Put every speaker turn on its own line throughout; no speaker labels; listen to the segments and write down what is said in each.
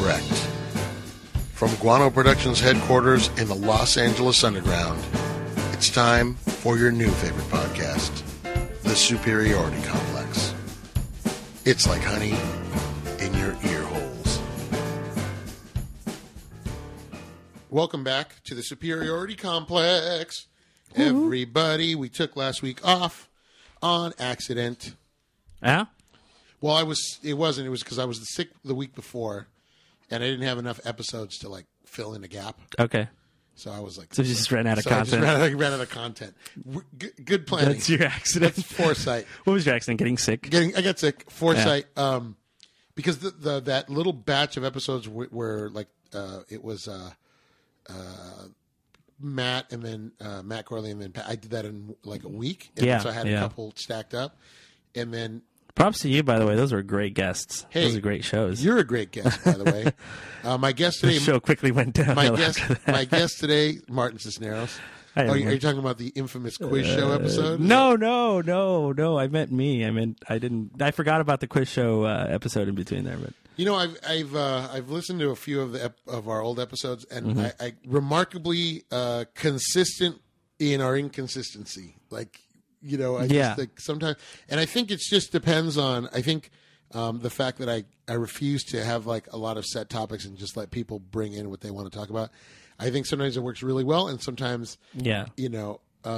Direct. From Guano Productions headquarters in the Los Angeles Underground, it's time for your new favorite podcast, The Superiority Complex. It's like honey in your ear holes. Welcome back to The Superiority Complex. Everybody, we took last week off on accident.
Yeah?
Well, it was because I was sick the week before, and I didn't have enough episodes to like fill in a gap.
Okay.
So I was like,
So you just ran out of
I just
content.
ran out of content. Good planning.
That's your accident.
That's foresight.
What was your accident? Getting sick?
I got sick. Foresight. Because that little batch of episodes were like it was Matt and then Matt Corley and then Pat. I did that in like a week. And so I had a couple stacked up, and then.
Props to you, by the way. Those were great guests.
Hey,
those are great shows.
You're a great guest, by the way. My guest today.
The show quickly went down.
My guest today, Martin Cisneros. Are you talking about the infamous quiz show episode?
No. I meant me. I forgot about the quiz show episode in between there. But
you know, I've listened to a few of our old episodes, and I remarkably consistent in our inconsistency. Like. You know, I just think sometimes, and I think it just depends on, I think the fact that I refuse to have like a lot of set topics and just let people bring in what they want to talk about. I think sometimes it works really well, and sometimes, you know,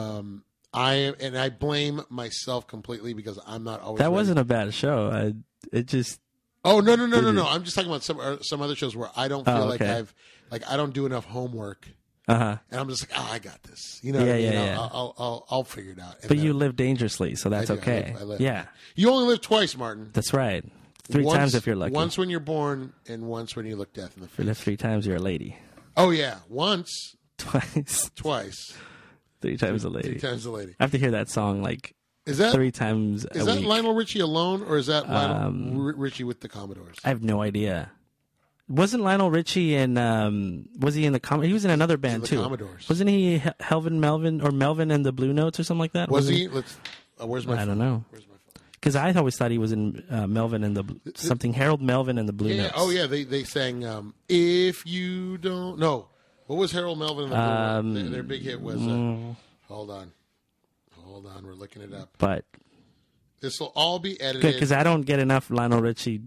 I blame myself completely because I'm not always.
That wasn't a bad show. It just.
Oh no! I'm just talking about some other shows where I don't feel like I don't do enough homework. And I'm just like, I got this. You know, I'll figure it out.
But you live dangerously, so that's okay.
I live.
Yeah.
You only live twice, Martin.
That's right. Three times if you're lucky.
Once when you're born, and once when you look death in the face.
If you live 3 times, you're a lady.
Oh yeah, once.
Twice. 3 times a lady.
3 times a lady.
I have to hear that song like.
Is that
3 times a week?
Is that Lionel Richie alone, or is that Lionel Richie with the Commodores?
I have no idea. Wasn't Lionel Richie in? Was he in the Commodores? He was in another band too.
Commodores.
Wasn't he Melvin and the Blue Notes or something like that?
Was he? Where's my phone?
I don't know.
Where's my phone?
Because I always thought he was in Melvin and Harold Melvin and the Blue Notes.
Oh yeah, they sang "If You Don't." No, what was Harold Melvin and the Blue Notes? Their big hit was. Hold on, we're looking it up.
But
this will all be edited.
Good, because I don't get enough Lionel Richie.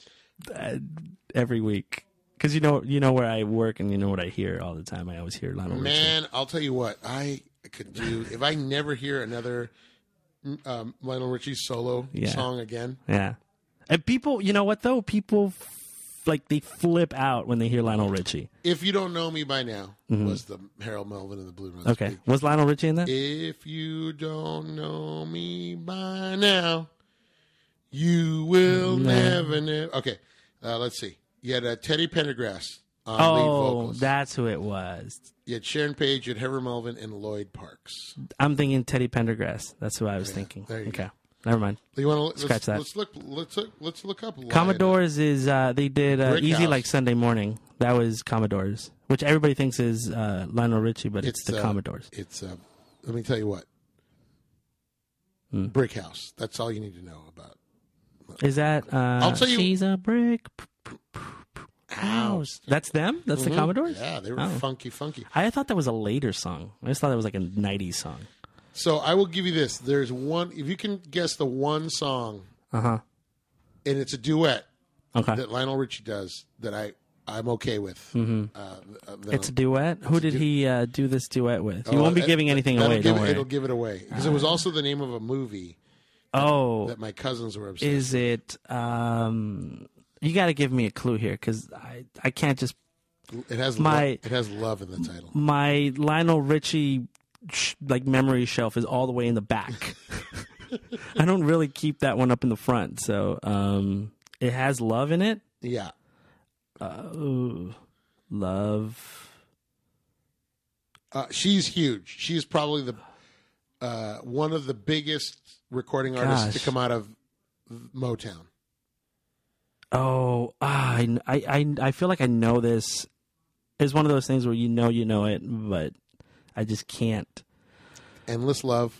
Every week, because you know where I work and you know what I hear all the time. I always hear Lionel Richie.
Man, I'll tell you what I could do if I never hear another Lionel Richie solo song again.
Yeah, and people, you know what though? People they flip out when they hear Lionel Richie.
If You Don't Know Me by Now was the Harold Melvin and the Blue Notes.
Okay, was Lionel Richie in that?
If you don't know me by now, you will never know. Okay. Let's see. You had Teddy Pendergrass on lead vocals.
That's who it was.
You had Sharon Page, you had Harold Melvin, and Lloyd Parks.
I'm thinking Teddy Pendergrass. That's who I was thinking.
There you go.
Never mind.
You want to
scratch that?
Let's look up.
Commodores is they did Easy Like Sunday Morning. That was Commodores, which everybody thinks is Lionel Richie, but it's the Commodores.
It's let me tell you what. Brick House. That's all you need to know about.
Is that
I'll tell you,
she's a brick house. That's them? That's the Commodores?
Yeah, they were funky.
I thought that was a later song. I just thought that was like a 90s song.
So I will give you this. There's one, if you can guess the one song, and it's a duet that Lionel Richie does that I'm okay with.
It's a duet? Who did he do this duet with? You won't be giving anything away, don't worry.
It'll give it away. Because it was also the name of a movie. That my cousins were obsessed with.
Is it... you got to give me a clue here, because I can't just...
It has love in the title.
My Lionel Richie memory shelf is all the way in the back. I don't really keep that one up in the front. So it has love in it?
Yeah.
Love.
She's huge. She's probably the one of the biggest recording artists to come out of Motown.
Oh, I feel like I know this. It's one of those things where you know it, but I just can't.
Endless Love.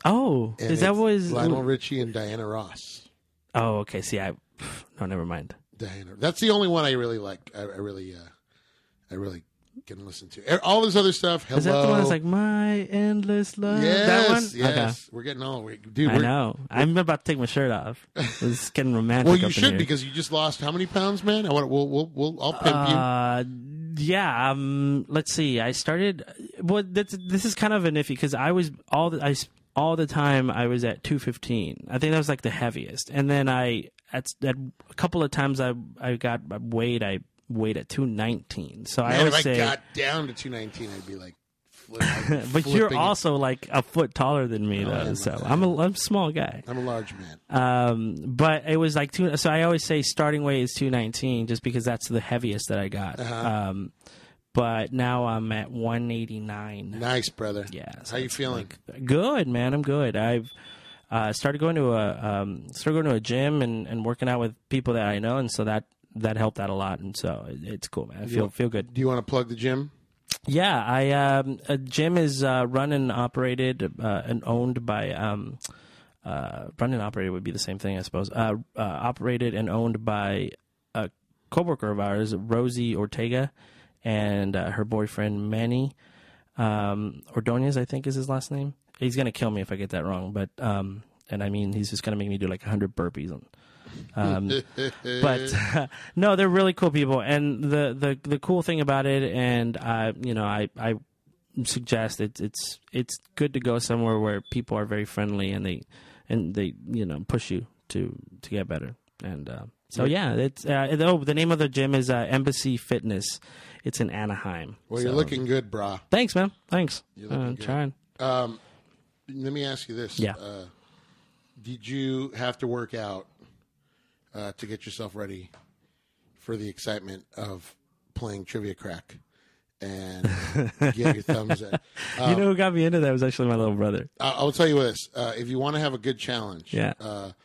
Oh, is that what is
Lionel Richie and Diana Ross?
Oh, okay. See, no, never mind.
Diana. That's the only one I really like. I really can listen to. All this other stuff. Hello.
Is that the one that's like My Endless Love?
Yes,
that one?
yes. Okay. We're getting all dude.
I know. I'm about to take my shirt off. It's getting romantic.
Well, you
up
should
in here.
because you just lost how many pounds, man? I'll pimp you.
Yeah. Let's see. I started. Well, this is kind of an iffy because I was all the time I was at 215. I think that was like the heaviest, and then at a couple of times I got weighed. I weighed at 219. So I always say,
if I got down to 219, I'd be like,
but you're also like a foot taller than me, though. So I'm a small guy.
I'm a large man.
But it was like so I always say starting weight is 219, just because that's the heaviest that I got. But now I'm at 189.
Nice, brother.
Yeah. So
how you feeling?
Good, man. I'm good. I've started going to a gym and working out with people that I know, and so that helped out a lot, and so it's cool, man. I feel good.
Do you want to plug the gym?
Yeah, a gym is run and operated and owned by run and operated would be the same thing, I suppose. Operated and owned by a coworker of ours, Rosie Ortega, and her boyfriend Manny Ordonez, I think is his last name. He's gonna kill me if I get that wrong, but and I mean he's just gonna make me do like 100 burpees. But no, they're really cool people, and the cool thing about it, and I suggest it's good to go somewhere where people are very friendly and they push you to get better, and so yeah, it's the name of the gym is Embassy Fitness. It's in Anaheim.
Well, you're looking good, brah.
Thanks, man. Thanks.
You're looking good.
Trying.
Let me ask you this.
Yeah.
Did you have to work out to get yourself ready for the excitement of playing Trivia Crack and get your thumbs in?
You know who got me into that was actually my little brother.
I'll tell you this. If you want to have a good challenge,
yeah.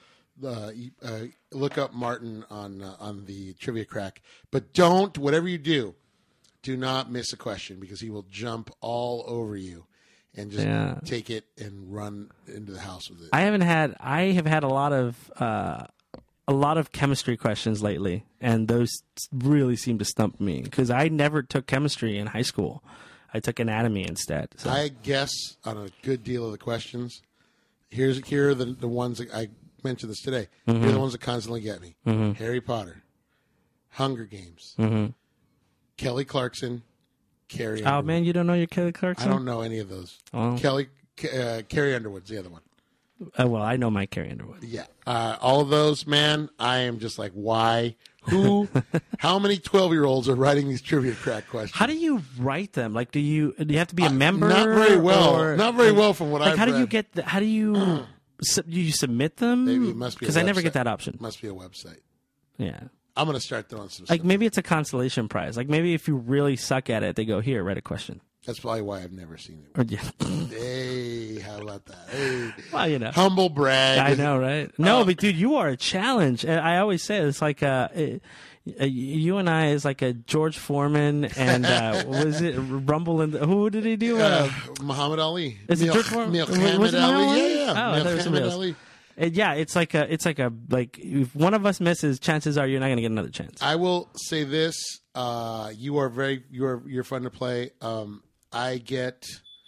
Look up Martin on the Trivia Crack. But whatever you do not miss a question because he will jump all over you and just take it and run into the house with it. I
have had a lot of chemistry questions lately, and those really seem to stump me because I never took chemistry in high school. I took anatomy instead. So.
I guess on a good deal of the questions. Here are the ones that I mentioned this today.
Mm-hmm.
Here are the ones that constantly get me.
Mm-hmm.
Harry Potter, Hunger Games,
mm-hmm.
Kelly Clarkson, Carrie Underwood.
Oh, man, you don't know your Kelly Clarkson?
I don't know any of those.
Oh.
Carrie Underwood's the other one.
Well, I know my Carrie Underwood.
Yeah. All of those, man, I am just like, why? Who? How many 12-year-olds are writing these Trivia Crack questions?
How do you write them? Like, do you have to be a member?
Not very well. Not very well from what I've read.
How do you get how do you you submit them?
Maybe it must be
because I never get that option.
It must be a website.
Yeah.
I'm going to start throwing some
like
stuff.
Maybe it's a consolation prize. Like maybe if you really suck at it, they go, here, write a question.
That's probably why I've never seen it.
Or, yeah.
Hey, how about that? Hey.
Well,
Humble brag.
I know, right? No, but dude, you are a challenge. And I always say it's like you and I is like a George Foreman and what was it? Rumble and who did he do?
Muhammad Ali.
Is it George Foreman?
Muhammad Ali? Yeah.
Oh, Muhammad Ali. Yeah, it's like if one of us misses, chances are you're not going to get another chance.
I will say this: you're fun to play. I get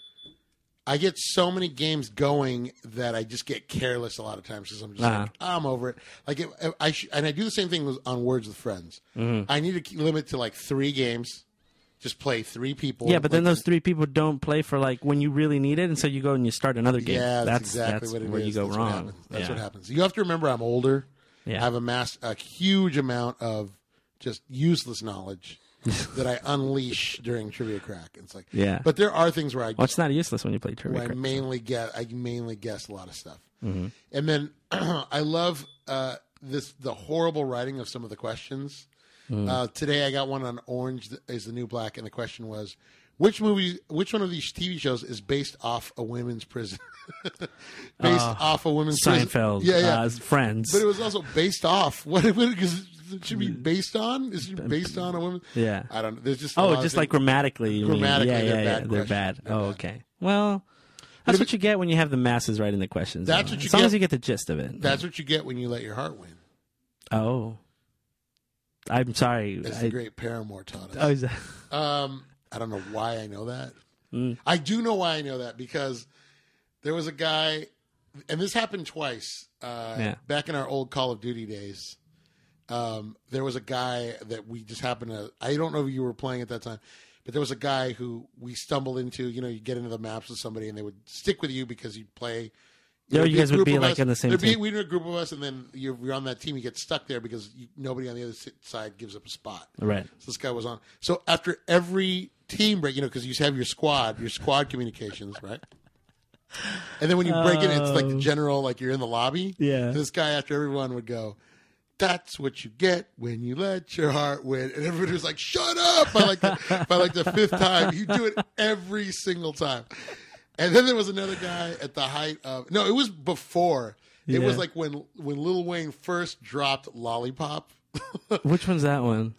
so many games going that I just get careless a lot of times because I'm just like, I'm over it. Like and I do the same thing on Words with Friends.
Mm-hmm.
I need to limit to like 3 games. Just play 3 people.
Yeah, but then those 3 people don't play for like when you really need it, and so you go and you start another game.
Yeah, that's exactly what it is.
Where you go wrong.
That's what happens. You have to remember I'm older.
Yeah.
I've amassed a huge amount of just useless knowledge that I unleash during Trivia Crack. It's like, but there are things where
it's not useless when you play Trivia Crack.
I mainly guess a lot of stuff.
Mm-hmm.
And then I love the horrible writing of some of the questions. Today I got one on Orange is the New Black, and the question was, which one of these TV shows is based off a women's prison? Off a women's
Seinfeld,
prison. Yeah.
Friends.
But it was also based off. What because it should be based on? Is it based on a woman?
Yeah.
I don't know. There's just
just like grammatically. They're bad.
They're
bad. Okay. Well, that's what you get when you have the masses writing the questions.
That's what you
as long as you get the gist of it.
That's what you get when you let your heart win.
Oh. I'm sorry.
As the great Paramore taught us.
Oh, is that?
I don't know why I know that. I do know why I know that because there was a guy, and this happened twice back in our old Call of Duty days. There was a guy that we just happened to, I don't know if you were playing at that time, but there was a guy who we stumbled into. You know, you get into the maps with somebody and they would stick with you because you'd play.
You guys would be like in the same team.
We'd be a group of us, and then you're on that team. You get stuck there because nobody on the other side gives up a spot.
Right.
So this guy was on. So after every team break, because you have your squad communications, right? And then when you break it, it's like the general, like you're in the lobby.
Yeah.
And this guy, after everyone would go, "That's what you get when you let your heart win." And everybody was like, "Shut up!" By like the fifth time, you do it every single time. And then there was another guy at the height of... No, it was before. It was like when Lil Wayne first dropped Lollipop.
Which one's that one?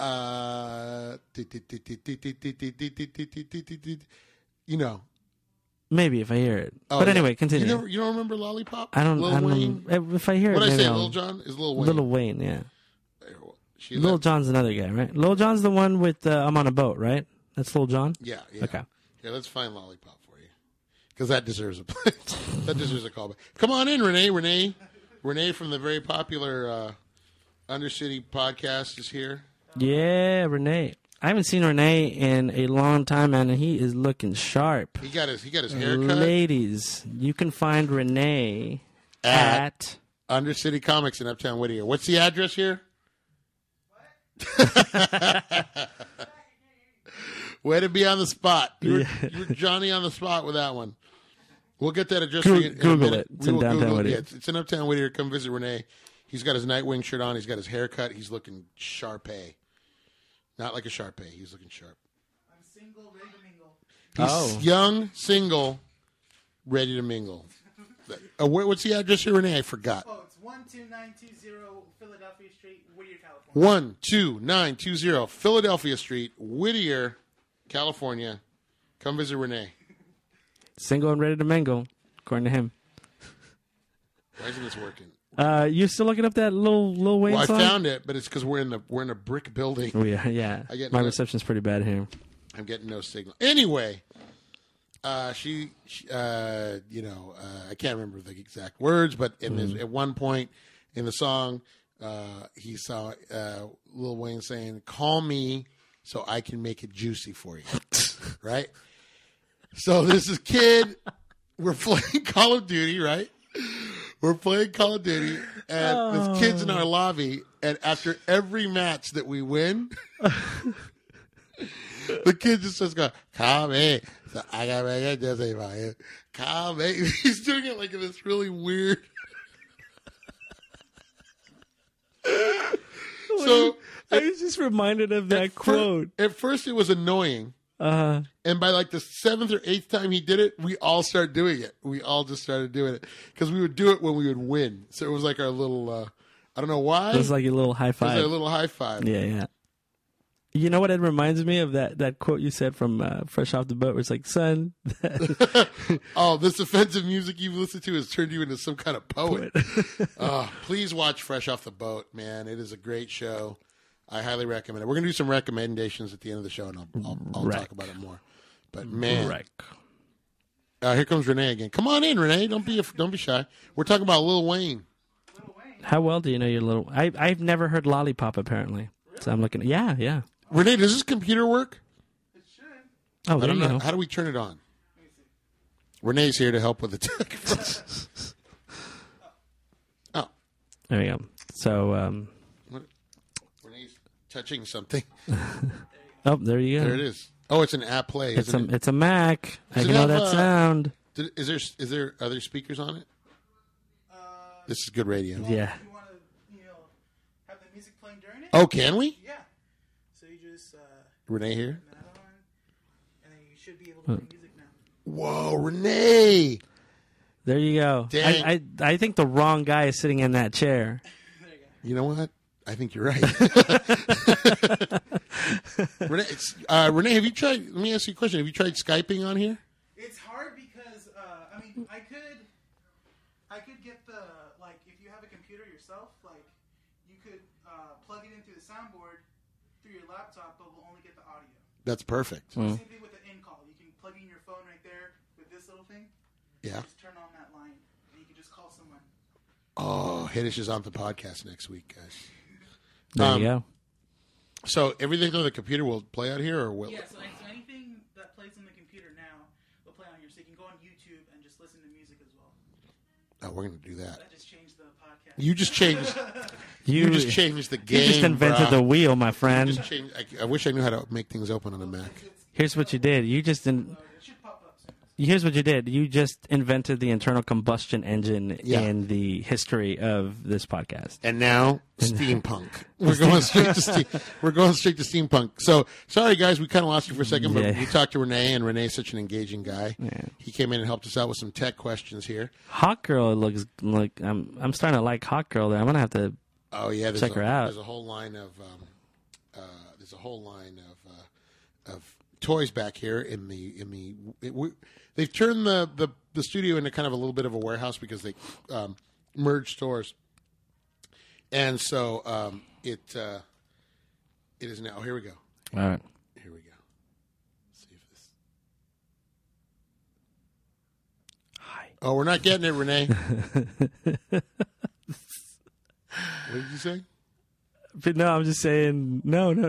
You know.
Maybe if I hear it. But anyway, continue.
You don't remember Lollipop?
I don't.
Lil Wayne?
If I hear it,
what did I say? Lil Jon is Lil Wayne.
Lil Wayne, yeah. Lil Jon's another guy, right? Lil Jon's the one with I'm on a boat, right? That's Lil Jon?
Yeah.
Okay.
Yeah, let's find Lollipop. Because that deserves a callback. Come on in, Renee. Renee from the very popular Undercity podcast is here.
Yeah, Renee. I haven't seen Renee in a long time, man, and he is looking sharp.
He got his haircut.
Ladies, you can find Renee at
Undercity Comics in Uptown Whittier. What's the address here? Way to be on the spot. You're Johnny on the spot with that one. We'll get that address for you in a minute.
It's in downtown Whittier.
It's in Uptown Whittier. Come visit Renee. He's got his Nightwing shirt on. He's got his haircut. He's looking Sharpay. Not like a Sharpay. He's looking sharp.
I'm single, ready to mingle.
He's young, single, ready to mingle. What's the address here, Renee? I forgot.
Oh, it's 12920 Philadelphia Street, Whittier, California.
12920 Philadelphia Street, Whittier, California. Come visit Renee.
Single and ready to mingle, according to him.
Why isn't this working?
You still looking up that Lil Wayne song?
I found it, but it's because we're in a brick building.
Oh yeah. My reception's pretty bad here.
I'm getting no signal. Anyway, I can't remember the exact words, but at one point in the song, he saw Lil Wayne saying, "Call me so I can make it juicy for you," right? So this is kid. We're playing Call of Duty, right? We're playing Call of Duty, and this kid's in our lobby. And after every match that we win, the kid just starts going, "Call me, so I gotta make it juicy for you. Call me." He's doing it like in this really weird. So
I was just reminded of that quote.
At first, it was annoying. And by like the 7th or 8th time he did it, we all started doing it. We all just started doing it because we would do it when we would win. So it was like our little, I don't know why.
It was like a little high five.
It was like a little high five.
Yeah. You know what it reminds me of? That quote you said from Fresh Off the Boat where it's like, "Son."
Oh, this offensive music you've listened to has turned you into some kind of poet. Please watch Fresh Off the Boat, man. It is a great show. I highly recommend it. We're going to do some recommendations at the end of the show, and I'll talk about it more. But, man. Here comes Renee again. Come on in, Renee. Don't be shy. We're talking about Lil Wayne.
How well do you know your Lil... I've never heard Lollipop, apparently. Really? So I'm looking... Yeah.
Renee, does this computer work?
It should.
Oh, there you go.
How do we turn it on? Renee's here to help with the tech. Oh.
There we go. So...
Renee's touching something.
Oh, there you go.
There it is. Oh, it's an app play.
It's a Mac. I know that sound.
Are there speakers on it? This is good radio.
Yeah.
You want to, have the music playing during it?
Oh, can we?
Yeah. So you just
Renee here.
and then you should be able to play music now.
Whoa, Renee!
There you go.
Dang.
I think the wrong guy is sitting in that chair.
There you go.
You know what? I think you're right. Renee, have you tried? Let me ask you a question. Have you tried Skyping on here?
It's hard because I could get if you have a computer yourself, you could plug it in through the soundboard through your laptop, but will only get the audio.
That's perfect.
Same thing with the in-call. You can plug in your phone right there with this little thing.
Yeah.
Just turn on that line, and you can just call someone.
Oh, Hiddish is on the podcast next week, guys.
There you go.
So everything on the computer will play out here, or will?
Yeah, so anything that plays on the computer now will play on here. So you can go on YouTube and just listen to music as well.
Oh, we're going to do that.
That just changed the podcast.
You just changed. You just changed the game.
You just invented the wheel, my friend.
Just changed, I wish I knew how to make things open on a Mac.
Here's what you did. You just
It should pop up soon.
Here's what you did. You just invented the internal combustion engine in the history of this podcast.
And now steampunk. We're going straight to steampunk. So sorry guys, we kind of lost you for a second, but we talked to Renee, and Renee's such an engaging guy. Yeah. He came in and helped us out with some tech questions here.
Hot Girl looks like I'm starting to like Hot Girl there. I'm gonna have to check her out.
There's a whole line of of toys back here they've turned the studio into kind of a little bit of a warehouse because they merged stores, and so it is now. Here we go.
All right.
Here we go. Let's see if this.
Hi.
Oh, we're not getting it, Renee. What did you say?
But no, I'm just saying no.
I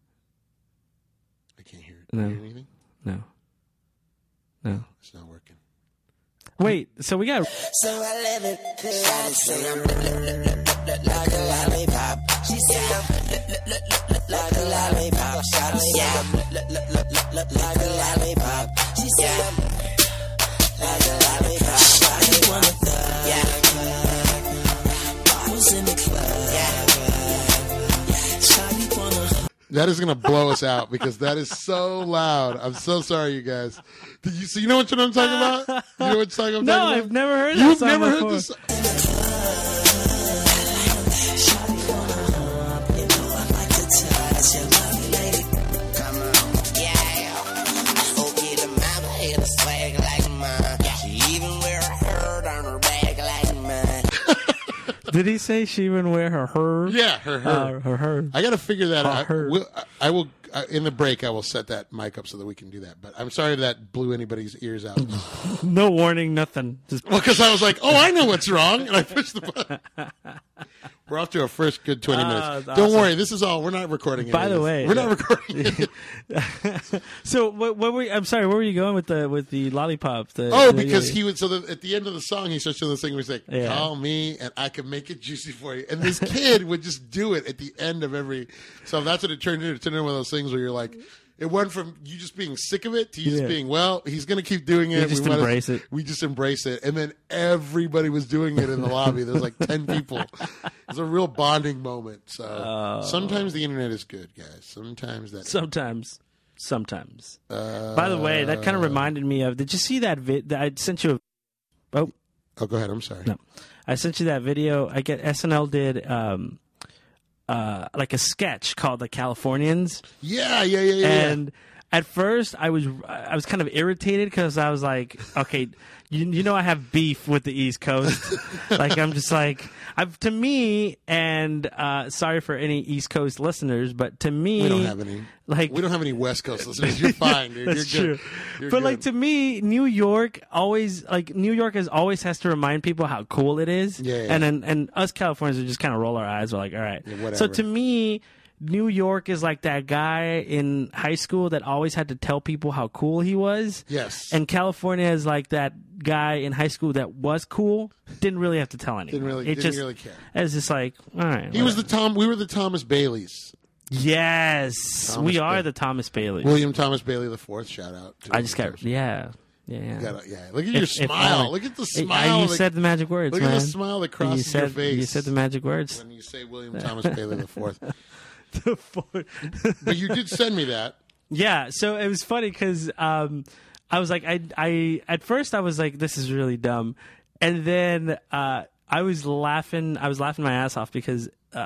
can't hear it.
No.
Hear anything?
No.
It's not working.
Wait, so we got.
So I live it. Shawty say I'm like a lollipop. She say I'm like a lollipop. Shawty say I'm like a lollipop. She say I'm like a lollipop. Shawty wanna thug. Bottles in the club. Shawty wanna.
That is going to blow us out because that is so loud. I'm so sorry, you guys. So you know what I'm talking about? You know what song I'm
No,
talking about?
I've never heard that
You've
song
never
before.
heard this song?
Shawty wanna hump. You know I like to touch your lovely lady. Come on. Yeah. Okay, the mama had a swag like mine. She even wear a herd on her back like mine.
Did he say she even wear her her?
Yeah, her.
Her.
I got to figure that out.
Her.
I will in the break. I will set that mic up so that we can do that. But I'm sorry if that blew anybody's ears out.
No warning, nothing. Just
Well, because I was like, "Oh, I know what's wrong," and I pushed the button. We're off to our first good 20 minutes. Don't
awesome.
worry, this is all. We're not recording it.
By the way,
we're not recording it.
So what were I'm sorry, where were you going with the lollipop?
Because he would. So at the end of the song, he starts doing this thing where he's like,
Yeah.
"Call me, and I can make it juicy for you." And this kid would just do it at the end of every. So that's what it turned into. It turned into one of those things where you're like, it went from you just being sick of it to you just being, well, he's going to keep doing it.
You just embrace it.
We just embrace it, and then everybody was doing it in the lobby. There's like 10 people. It's a real bonding moment. So sometimes the internet is good, guys. Sometimes that.
Sometimes. By the way, that kind of reminded me of. Did you see that I sent you a?
Oh, go ahead. I'm sorry.
No, I sent you that video. I get SNL did like a sketch called The Californians.
Yeah.
And at first, I was kind of irritated because I was like, okay, you know, I have beef with the East Coast. Like, I'm just like, to me, and sorry for any East Coast listeners, but to me,
we don't have any.
Like,
we don't have any West Coast listeners. You're fine, dude.
That's
You're good.
true.
You're
but
good.
like to me, New York always has to remind people how cool it is.
Yeah.
And us Californians, we just kind of roll our eyes. We're like, all right.
Yeah, whatever.
So to me, New York is like that guy in high school that always had to tell people how cool he was.
Yes.
And California is like that guy in high school that was cool, didn't really have to tell anyone.
Didn't really care.
It's just like, all right.
We were the Thomas Baileys.
Yes.
Thomas
we are
Bailey.
the Thomas Bailey.
William Thomas Bailey the Fourth. Shout out.
I just got, yeah.
Look at your smile. Look at the smile.
You said the magic words,
Look
man.
at the smile that crosses your face.
You said the magic words.
When you say William Thomas Bailey the Fourth.
The fourth.
But you did send me that.
Yeah, so it was funny because I was like, I at first I was like, this is really dumb, and then I was laughing my ass off because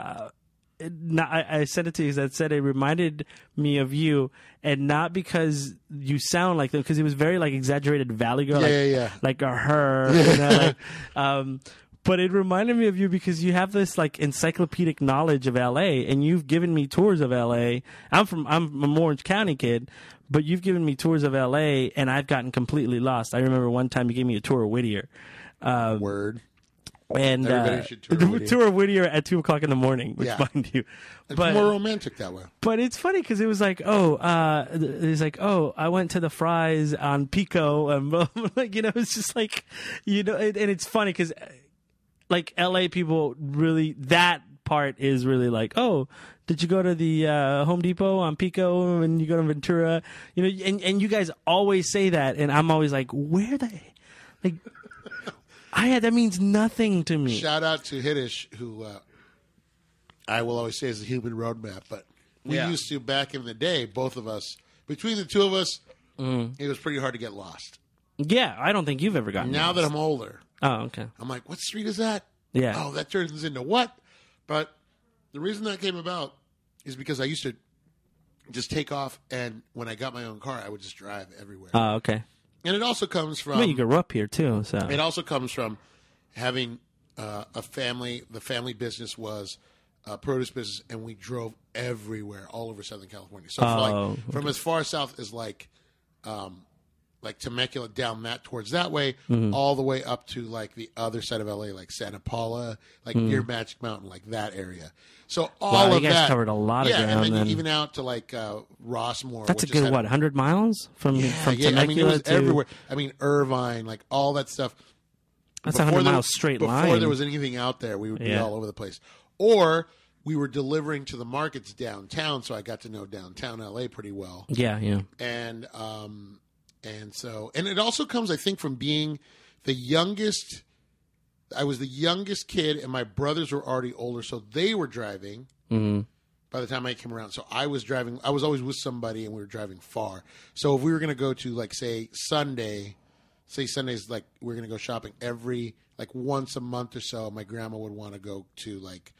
I sent it to you because I said it reminded me of you, and not because you sound like them, because it was very like exaggerated Valley Girl,
Yeah.
like a her, you know, like, But it reminded me of you because you have this like encyclopedic knowledge of LA, and you've given me tours of LA. I'm an Orange County kid, but you've given me tours of LA, and I've gotten completely lost. I remember one time you gave me a tour of Whittier.
Word.
And
Everybody should tour Whittier.
Tour of Whittier at 2:00 in the morning, which mind you,
it's more romantic that way.
But it's funny because it was like, it's like, I went to the Fry's on Pico, and like, it's just like, and it's funny because like LA people really, that part is really like, did you go to the Home Depot on Pico and you go to Ventura, and you guys always say that, and I'm always like, where like. That means nothing to me.
Shout out to Hiddish, who I will always say is the human roadmap. But we used to, back in the day, both of us, between the two of us, it was pretty hard to get lost.
Yeah, I don't think you've ever gotten
Now
lost.
that I'm older,
okay.
I'm like, what street is that?
Yeah.
Oh, that turns into what? But the reason that came about is because I used to just take off, and when I got my own car, I would just drive everywhere.
Oh, okay.
And it also comes from...
you grew up here, too. So
it also comes from having a family. The family business was a produce business, and we drove everywhere, all over Southern California. So from as far south as like Temecula, down that towards that way, all the way up to like the other side of LA, like Santa Paula, like near Magic Mountain, like that area. So all of
you guys
that
covered a lot of ground.
And then even out to like Rossmore.
That's a good 100 miles from Temecula
I mean, it was
to
everywhere. I mean, Irvine, like all that stuff.
That's 100 miles straight line.
Before there was anything out there, we would be all over the place. Or we were delivering to the markets downtown, so I got to know downtown LA pretty well.
Yeah.
And so it also comes, I think, from being the youngest. I was the youngest kid, and my brothers were already older, so they were driving by the time I came around. So I was driving. I was always with somebody, and we were driving far. So if we were going to go to, like, Sundays, like, we're going to go shopping like, once a month or so, my grandma would want to go to, like,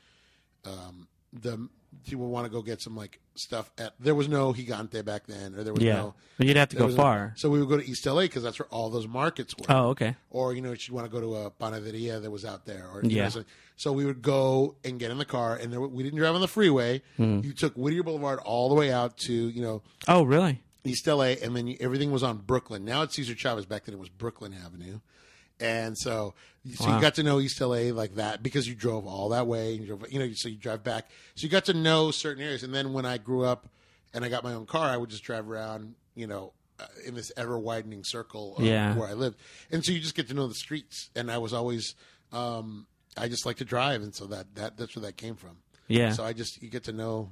she would want to go get some like stuff there was no Gigante back then, or there was no.
But you'd have to go far.
So we would go to East LA because that's where all those markets were.
Oh, okay.
Or she'd want to go to a panaderia that was out there. Or so we would go and get in the car, and we didn't drive on the freeway. You took Whittier Boulevard all the way out to
Oh, really?
East LA, and then everything was on Brooklyn. Now it's Cesar Chavez. Back then it was Brooklyn Avenue. And so you got to know East LA like that because you drove all that way. And so you drive back. So you got to know certain areas. And then when I grew up and I got my own car, I would just drive around, in this ever widening circle of where I lived. And so you just get to know the streets. And I was always, I just like to drive. And so that's where that came from.
Yeah.
So you get to know,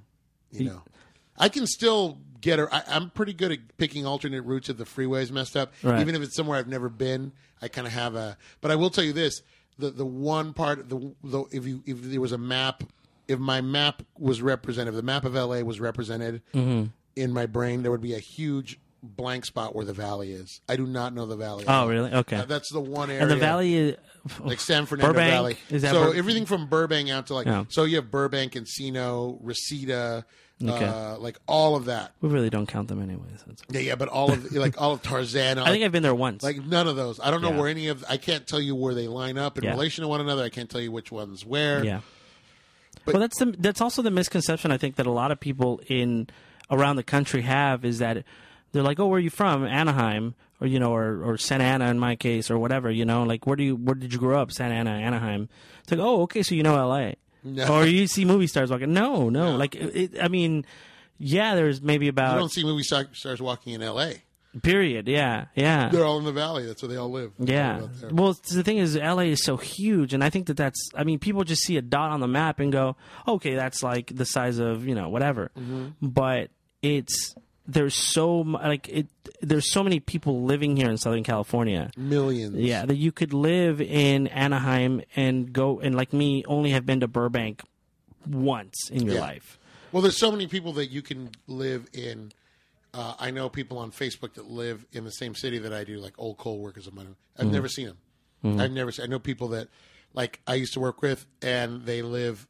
I can still get her. I'm pretty good at picking alternate routes if the freeway's messed up.
Right.
Even if it's somewhere I've never been, I kind of have a. But I will tell you this: the one part, if there was a map, if my map was represented, if the map of LA was represented in my brain, there would be a huge blank spot where the valley is. I do not know the valley.
Oh, really? Okay.
That's the one area.
And the valley is
like San Fernando
Burbank?
Valley.
Is that
so everything from Burbank out to
Yeah.
so you have Burbank, Encino, Reseda. Like all of that.
We really don't count them anyways.
Yeah, but all of Tarzana.
I think I've been there once.
Like none of those. I don't know where any of. I can't tell you where they line up in relation to one another. I can't tell you which one's where.
Yeah.
But,
well, that's also the misconception I think that a lot of people around the country have is that they're like, oh, where are you from? Anaheim, or or Santa Ana in my case, or whatever. Like where did you grow up? Santa Ana, Anaheim. It's like, oh, okay, so you know L.A. No. Or you see movie stars walking. No. Like, I mean, there's maybe about...
You don't see movie stars walking in L.A.
Period, yeah.
They're all in the valley. That's where they all live.
Yeah. Well, the thing is, L.A. is so huge, and I think that's... I mean, people just see a dot on the map and go, okay, that's like the size of, whatever. Mm-hmm. But there's so many people living here in Southern California.
Millions.
Yeah, that you could live in Anaheim and go, and like me, only have been to Burbank once in your life.
Well, there's so many people that you can live in. I know people on Facebook that live in the same city that I do, like old co-workers of mine. I've never seen them. Mm-hmm. I know people that, like, I used to work with, and they live,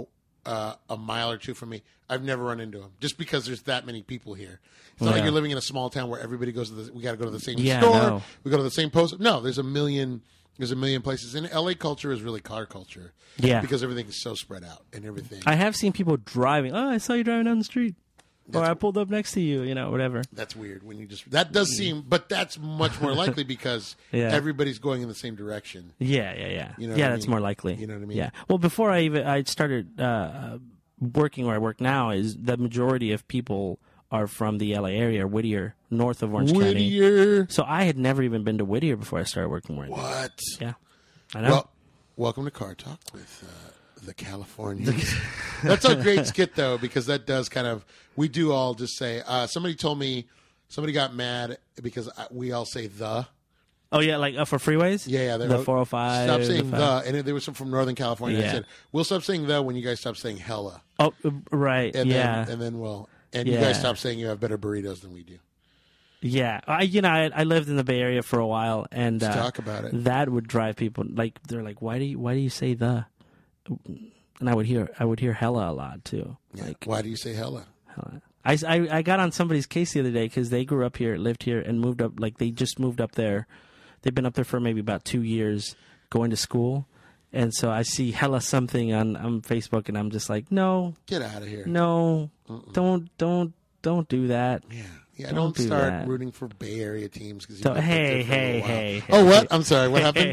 a mile or two from me. I've never run into them just because there's that many people here. It's not like you're living in a small town where everybody goes we got to go to the same store.
No.
We go to the same post. No, there's a million There's a million places. And LA culture is really car culture.
Yeah.
Because everything is so spread out and everything.
I have seen people driving. Oh, I saw you driving down the street. Or I pulled up next to you, whatever.
That's weird when you just... That does seem... But that's much more likely because everybody's going in the same direction.
Yeah.
You know
that's more likely.
You know what I mean?
Yeah. Well, before I started working where I work now, is the majority of people are from the LA area, Whittier, north of Orange County.
Whittier.
So I had never even been to Whittier before I started working where I did.
What?
Yeah. I know.
Well, welcome to Car Talk with the Californians. That's a great skit, though, because that does kind of... We do all just say... somebody told me... Somebody got mad because we all say the.
Oh, yeah, like for freeways?
Yeah.
The 405.
Stop saying the. And there was some from Northern California.
Yeah.
I said, we'll stop saying the when you guys stop saying hella.
Oh, right.
And
yeah.
Then we'll... And you guys stop saying you have better burritos than we do.
Yeah. I lived in the Bay Area for a while, and
Let's talk about it.
That would drive people... Like, they're like, why do you say the? And I would hear hella a lot, too.
Yeah.
Like,
why do you say hella?
I got on somebody's case the other day because they grew up here, lived here, and moved up. Like, they just moved up there. They've been up there for maybe about 2 years going to school. And so I see hella something on Facebook, and I'm just like, no.
Get out of here.
No. Don't do that.
Yeah, don't start rooting for Bay Area teams.
Hey.
Oh, what? I'm sorry. What happened?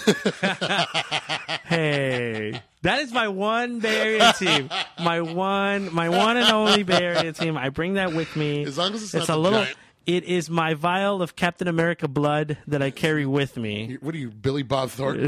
Hey. That is my one Bay Area team. My one and only Bay Area team. I bring that with me.
As long as it's not
a
the
little.
Giant.
It is my vial of Captain America blood that I carry with me.
What are you, Billy Bob Thornton?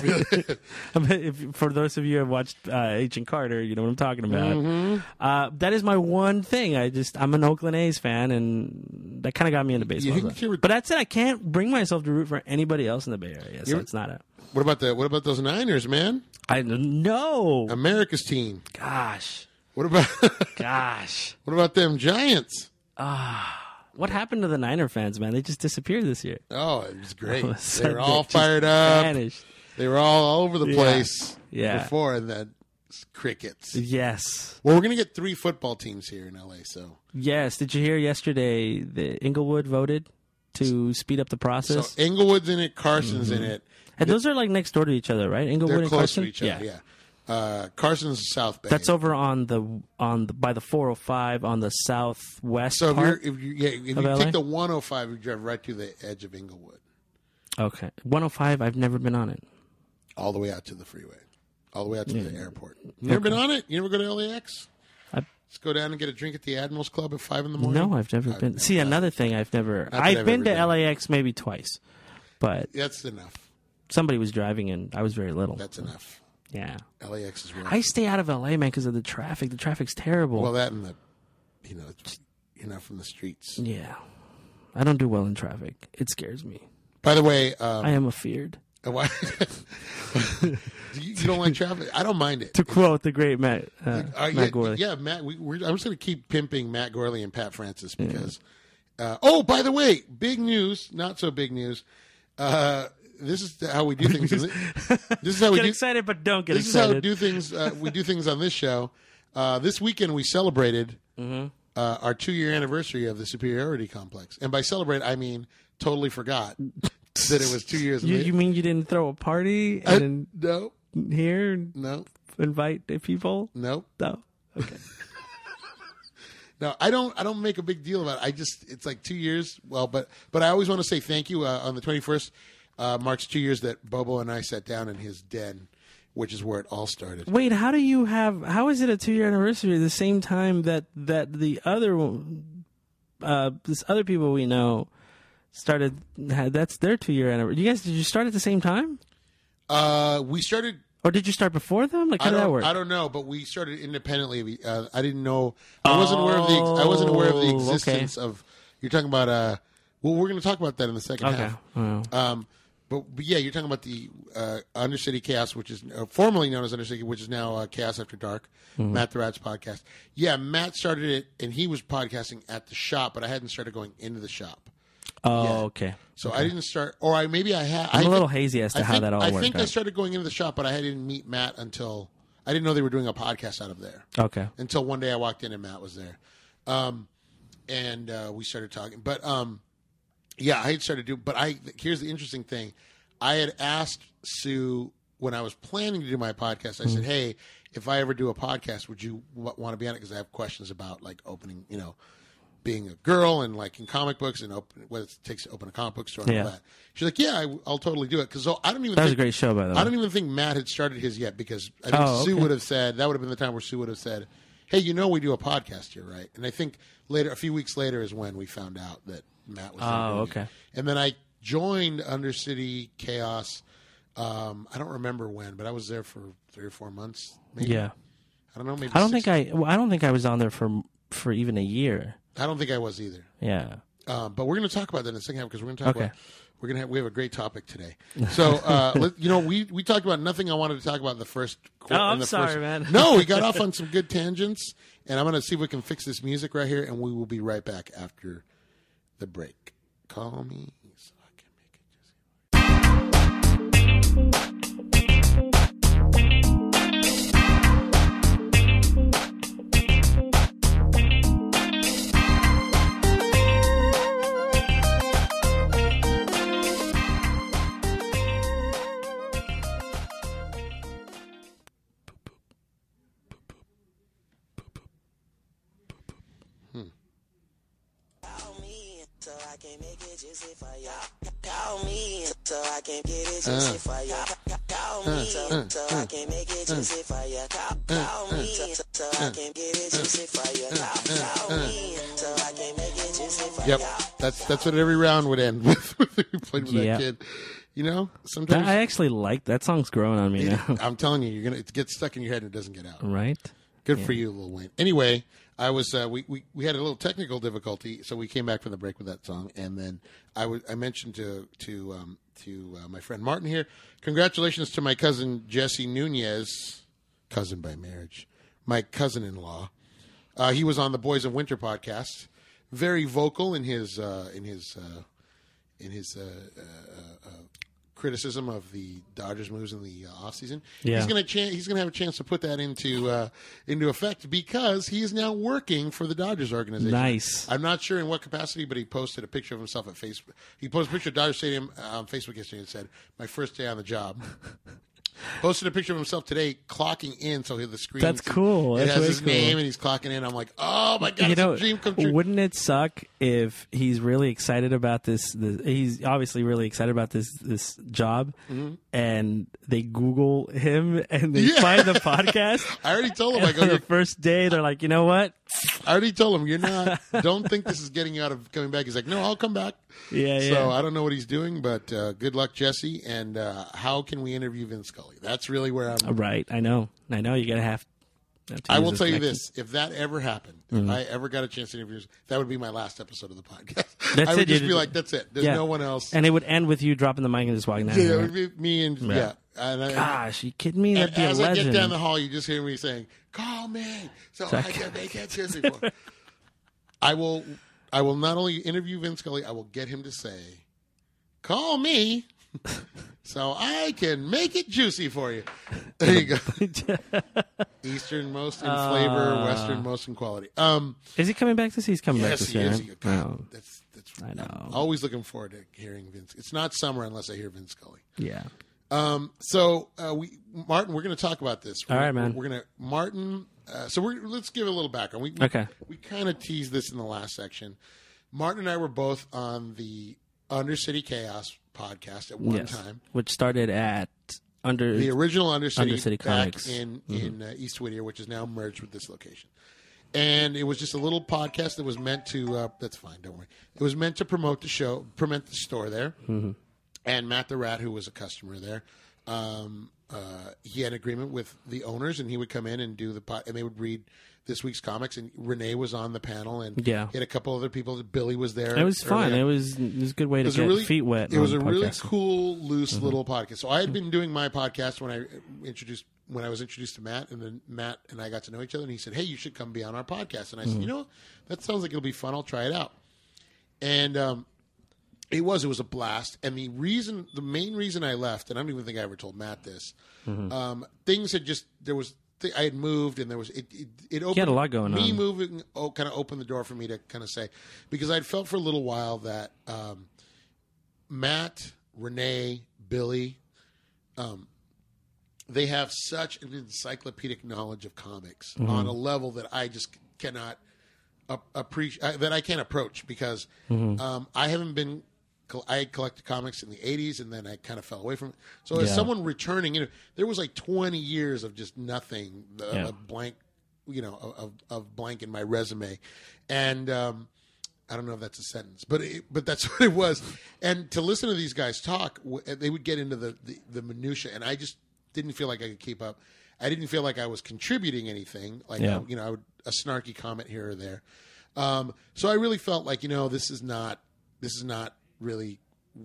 For those of you who have watched Agent Carter, you know what I'm talking about.
Mm-hmm.
That is my one thing. I'm an Oakland A's fan, and that kind of got me into baseball. But that's it. I can't bring myself to root for anybody else in the Bay Area, so it's not a...
What about those Niners, man?
I know.
America's team.
Gosh.
What about...
Gosh.
What about them Giants?
What happened to the Niner fans, man? They just disappeared this year.
Oh, it was great. They were all fired up.
Vanished.
They were all over the place
before,
and then crickets.
Yes.
Well, we're going to get 3 football teams here in LA, so.
Yes. Did you hear yesterday that Inglewood voted to speed up the process?
So Inglewood's in it, Carson's in it.
And those are like next door to each other, right? Inglewood
and
Carson?
They're close to each other, yeah. Carson's South Bay.
That's over on the by the 405 on the southwest
So
part
if you take the 105, you drive right to the edge of Inglewood.
Okay. 105, I've never been on it.
All the way out to the freeway. All the way out to the airport. You never been on it? You never go to LAX? Let's go down and get a drink at the Admirals Club at 5 in the morning?
No, I've never been. See, another thing I've been to LAX maybe twice. But
that's enough. Somebody
was driving and I was very little.
That's enough.
Yeah.
LAX is real.
I stay out of LA, man, because of the traffic. The traffic's terrible.
Well, that and you're not from the streets.
Yeah. I don't do well in traffic. It scares me.
By the way...
I am afeared.
Why? You don't like traffic? I don't mind it.
To quote the great Matt Gorley.
Yeah, Matt. I'm just going to keep pimping Matt Gorley and Pat Francis because... oh, by the way, big news, not so big news. This is how we do things. This is how we
get excited, but don't get
excited. This is how we do things. We do things on this show. This weekend we celebrated our 2-year anniversary of the Superiority Complex, and by celebrate I mean totally forgot that it was 2 years.
You mean you didn't throw a party
no
here?
No.
Invite people?
Nope.
No. Okay.
No, I don't make a big deal about it. It's like 2 years. Well, but I always want to say thank you. On the 21st marks 2 years that Bobo and I sat down in his den, which is where it all started.
Wait, how is it a 2-year anniversary at the same time that the other this other people we know started? That's their 2-year anniversary. Did you start at the same time?
We started.
Or did you start before them? Like, how did that work?
I don't know, but we started independently. I didn't know. I wasn't aware of the existence of. You're talking about. Well, we're going to talk about that in the second half. But yeah, you're talking about the Undercity Chaos, which is formerly known as Undercity, which is now Chaos After Dark, Matt the Rat's podcast. Yeah, Matt started it, and he was podcasting at the shop, but I hadn't started going into the shop.
Oh, okay.
So I didn't start, or I had.
I'm a little hazy as to how that all worked.
I think I started going into the shop, but I didn't meet Matt until I didn't know they were doing a podcast out of there.
Okay.
Until one day I walked in and Matt was there, and we started talking. But yeah, I had started doing. But here's the interesting thing: I had asked Sue when I was planning to do my podcast. I said, "Hey, if I ever do a podcast, would you want to be on it? Because I have questions about like opening, being a girl and like in comic books and what it takes to open a comic book store and all that." She's like, "Yeah, I'll totally do it." Because I don't even.
That was a great show, by the way.
I don't even think Matt had started his yet because I think Sue would have said that would have been the time where Sue would have said, "Hey, we do a podcast here, right?" And I think a few weeks later, is when we found out that Matt was.
Oh, okay.
And then I joined Undercity Chaos. I don't remember when, but I was there for 3 or 4 months. Maybe.
Yeah.
I don't know. Maybe
I don't think I was on there for even a year.
I don't think I was either.
Yeah.
But we're going to talk about that in the second half because we're going to talk about. We have a great topic today. So we talked about nothing I wanted to talk about in the first.
Sorry, man.
No, we got off on some good tangents, and I'm going to see if we can fix this music right here, and we will be right back after the break. Call me so I can make it just.
Call me so I can get it juicy for you. Call me so I can make it juicy for you. Call me so I can get it juicy for you. Call me so I can make it juicy for you.
Yep, that's what every round would end with. We played with that kid. Sometimes
I actually like that song's growing on me now.
I'm telling you, it gets stuck in your head and it doesn't get out.
Right?
Good for you, Lil Wayne. Anyway, I was we had a little technical difficulty, so we came back from the break with that song, and then I mentioned to my friend Martin here, congratulations to my cousin Jesse Nunez, cousin by marriage, my cousin-in-law. He was on the Boys of Winter podcast, very vocal in his criticism of the Dodgers moves in the offseason.
Yeah.
He's gonna have a chance to put that into effect because he is now working for the Dodgers organization.
Nice.
I'm not sure in what capacity, but he posted a picture of himself at Facebook. He posted a picture of Dodger Stadium on Facebook yesterday and said, "My first day on the job." Posted a picture of himself today clocking in, so the screen.
That's cool.
It
That's
has his
cool.
name, and he's clocking in. I'm like, oh my god, it's a dream come true.
Wouldn't it suck if he's really excited about this? He's obviously really excited about this job, and they Google him and they find the podcast.
I already told him. I go,
on the first day, they're like, you know what?
I already told him, you're not. Don't think this is getting you out of coming back. He's like, no, I'll come back.
Yeah.
So I don't know what he's doing, but good luck, Jesse. And how can we interview Vin Scully? That's really where I'm.
Right. I know. You're gonna have.
I will tell you this: if that ever happened, if I ever got a chance to interview, that would be my last episode of the podcast. I would just be like, "That's it. There's no one else."
And it would end with you dropping the mic and just walking down.
Yeah, it would be me and
Gosh, you kidding me? That'd be a
as
legend.
I get down the hall, you just hear me saying, "Call me, so I can make it juicy for." I will not only interview Vin Scully, I will get him to say, "Call me." So I can make it juicy for you. There you go. Easternmost in flavor, westernmost in quality.
Is he coming back this year? He's coming back this year.
Yes, he is.
Oh.
That's
I know.
I'm always looking forward to hearing Vince. It's not summer unless I hear Vin Scully.
Yeah.
So Martin, we're going to talk about this.
All right, man.
We're going to Martin. Let's give a little background. We kind of teased this in the last section. Martin and I were both on the Undercity Chaos podcast at one time,
which started at
the original Undercity
Comics
in East Whittier, which is now merged with this location. And it was just a little podcast that was meant to. That's fine, don't worry. It was meant to promote the show, promote the store there. Mm-hmm. And Matt the Rat, who was a customer there, he had an agreement with the owners, and he would come in and do and they would read this week's comics. And Renee was on the panel, and he had a couple other people. Billy was there.
It was fun. It was a good way to get feet wet.
It was a really cool, loose little podcast. So I had been doing my podcast when I was introduced to Matt, and then Matt and I got to know each other, and he said, "Hey, you should come be on our podcast." And I said, that sounds like it'll be fun. I'll try it out. And it was a blast. And the main reason I left, and I don't even think I ever told Matt this, things had just, I had moved, and there was, it opened.
You had a lot going on.
Me moving kind of opened the door for me to kind of say, because I'd felt for a little while that Matt, Renee, Billy, they have such an encyclopedic knowledge of comics on a level that I just cannot appreciate, that I can't approach, because I haven't been. I collected comics in the 80s, and then I kind of fell away from it. So as someone returning, there was like 20 years of just nothing, a blank, of blank in my resume. And I don't know if that's a sentence, but that's what it was. And to listen to these guys talk, they would get into the minutia, and I just didn't feel like I could keep up. I didn't feel like I was contributing anything, like I would, a snarky comment here or there. So I really felt like, this is not really,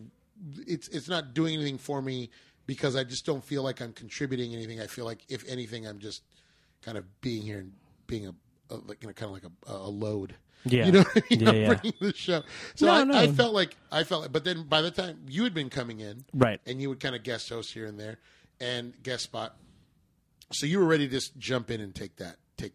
it's not doing anything for me, because I just don't feel like I'm contributing anything. I feel like, if anything, I'm just kind of being here and being kind of like a load.
Yeah.
You know what I mean?
Yeah,
bringing the show. So I felt like, but then by the time you had been coming in,
right,
and you would kind of guest host here and there and guest spot, so you were ready to just jump in and take that,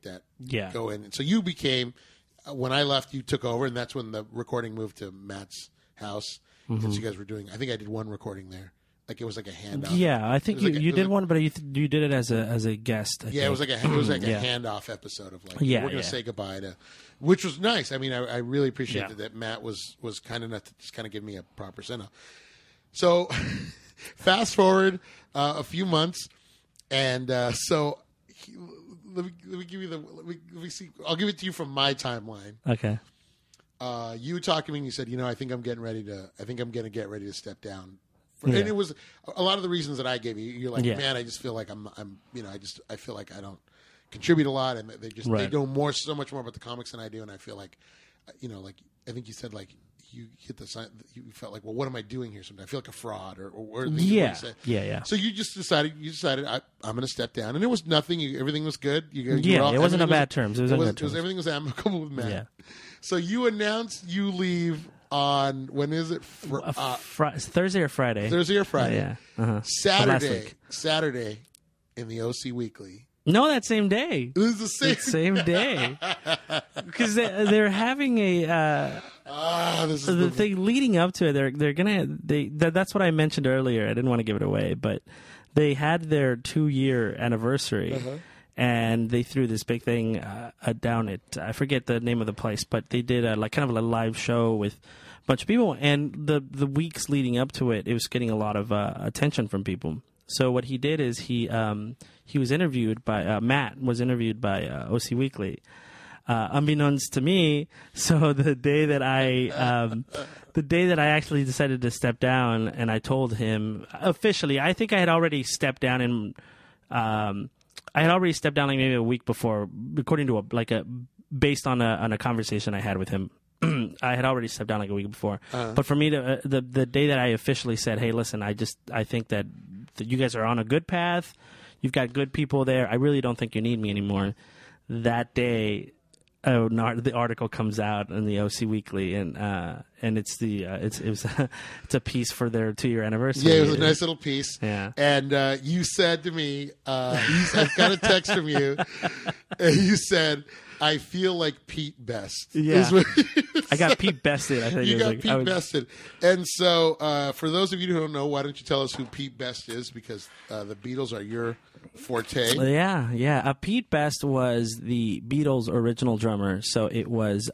go in. And so you became, when I left, you took over, and that's when the recording moved to Matt's house, because you guys were doing, I think I did one recording there. Like, it was like a handoff.
Yeah, I think you did one, but you did it as a guest. I think.
It was like a handoff episode of like, we're going to say goodbye to, which was nice. I mean, I really appreciate that Matt was kind enough to just kind of give me a proper send off. So fast forward a few months, and so let me give you let me see. I'll give it to you from my timeline.
Okay.
You talked to me and you said, I think I'm going to get ready to step down. And it was a lot of the reasons that I gave you. You're like, man, I just feel like I feel like I don't contribute a lot, and they know so much more about the comics than I do, and I feel like, like I think you said, like, you hit the sign, you felt like, well, what am I doing here? Sometimes I feel like a fraud, or
yeah. So
you decided I'm going to step down, and it was nothing. Everything was good.
It wasn't on bad terms.
Everything was amicable with Matt. Yeah. So you announced you leave on, when is it?
Thursday or Friday?
Thursday or Friday.
Yeah. Uh-huh.
Saturday in the OC Weekly.
No, that same day.
It was the
same day. Because they're having a the thing leading up to it. They're gonna that's what I mentioned earlier. I didn't want to give it away, but they had their 2-year anniversary. Uh-huh. And they threw this big thing down at, I forget the name of the place, but they did kind of a live show with a bunch of people. And the weeks leading up to it, it was getting a lot of attention from people. So what he did is he was interviewed by Matt was interviewed by OC Weekly, unbeknownst to me. So the day that I actually decided to step down, and I told him officially, I think I had already stepped down in. I had already stepped down like maybe a week before, according to based on a conversation I had with him. I had already stepped down like a week before. But for me, the day that I officially said, "Hey, listen, I think that you guys are on a good path. You've got good people there. I really don't think you need me anymore." That day, the article comes out in the OC Weekly, and it's it's a piece for their 2-year anniversary.
Yeah, it was a nice little piece.
Yeah,
and you said to me, I've got a text from you, and you said, "I feel like Pete Best."
Yeah, I got Pete Bested. I think
you got Pete Bested. And so, for those of you who don't know, why don't you tell us who Pete Best is? Because the Beatles are your forte.
Yeah. Pete Best was the Beatles' original drummer. So it was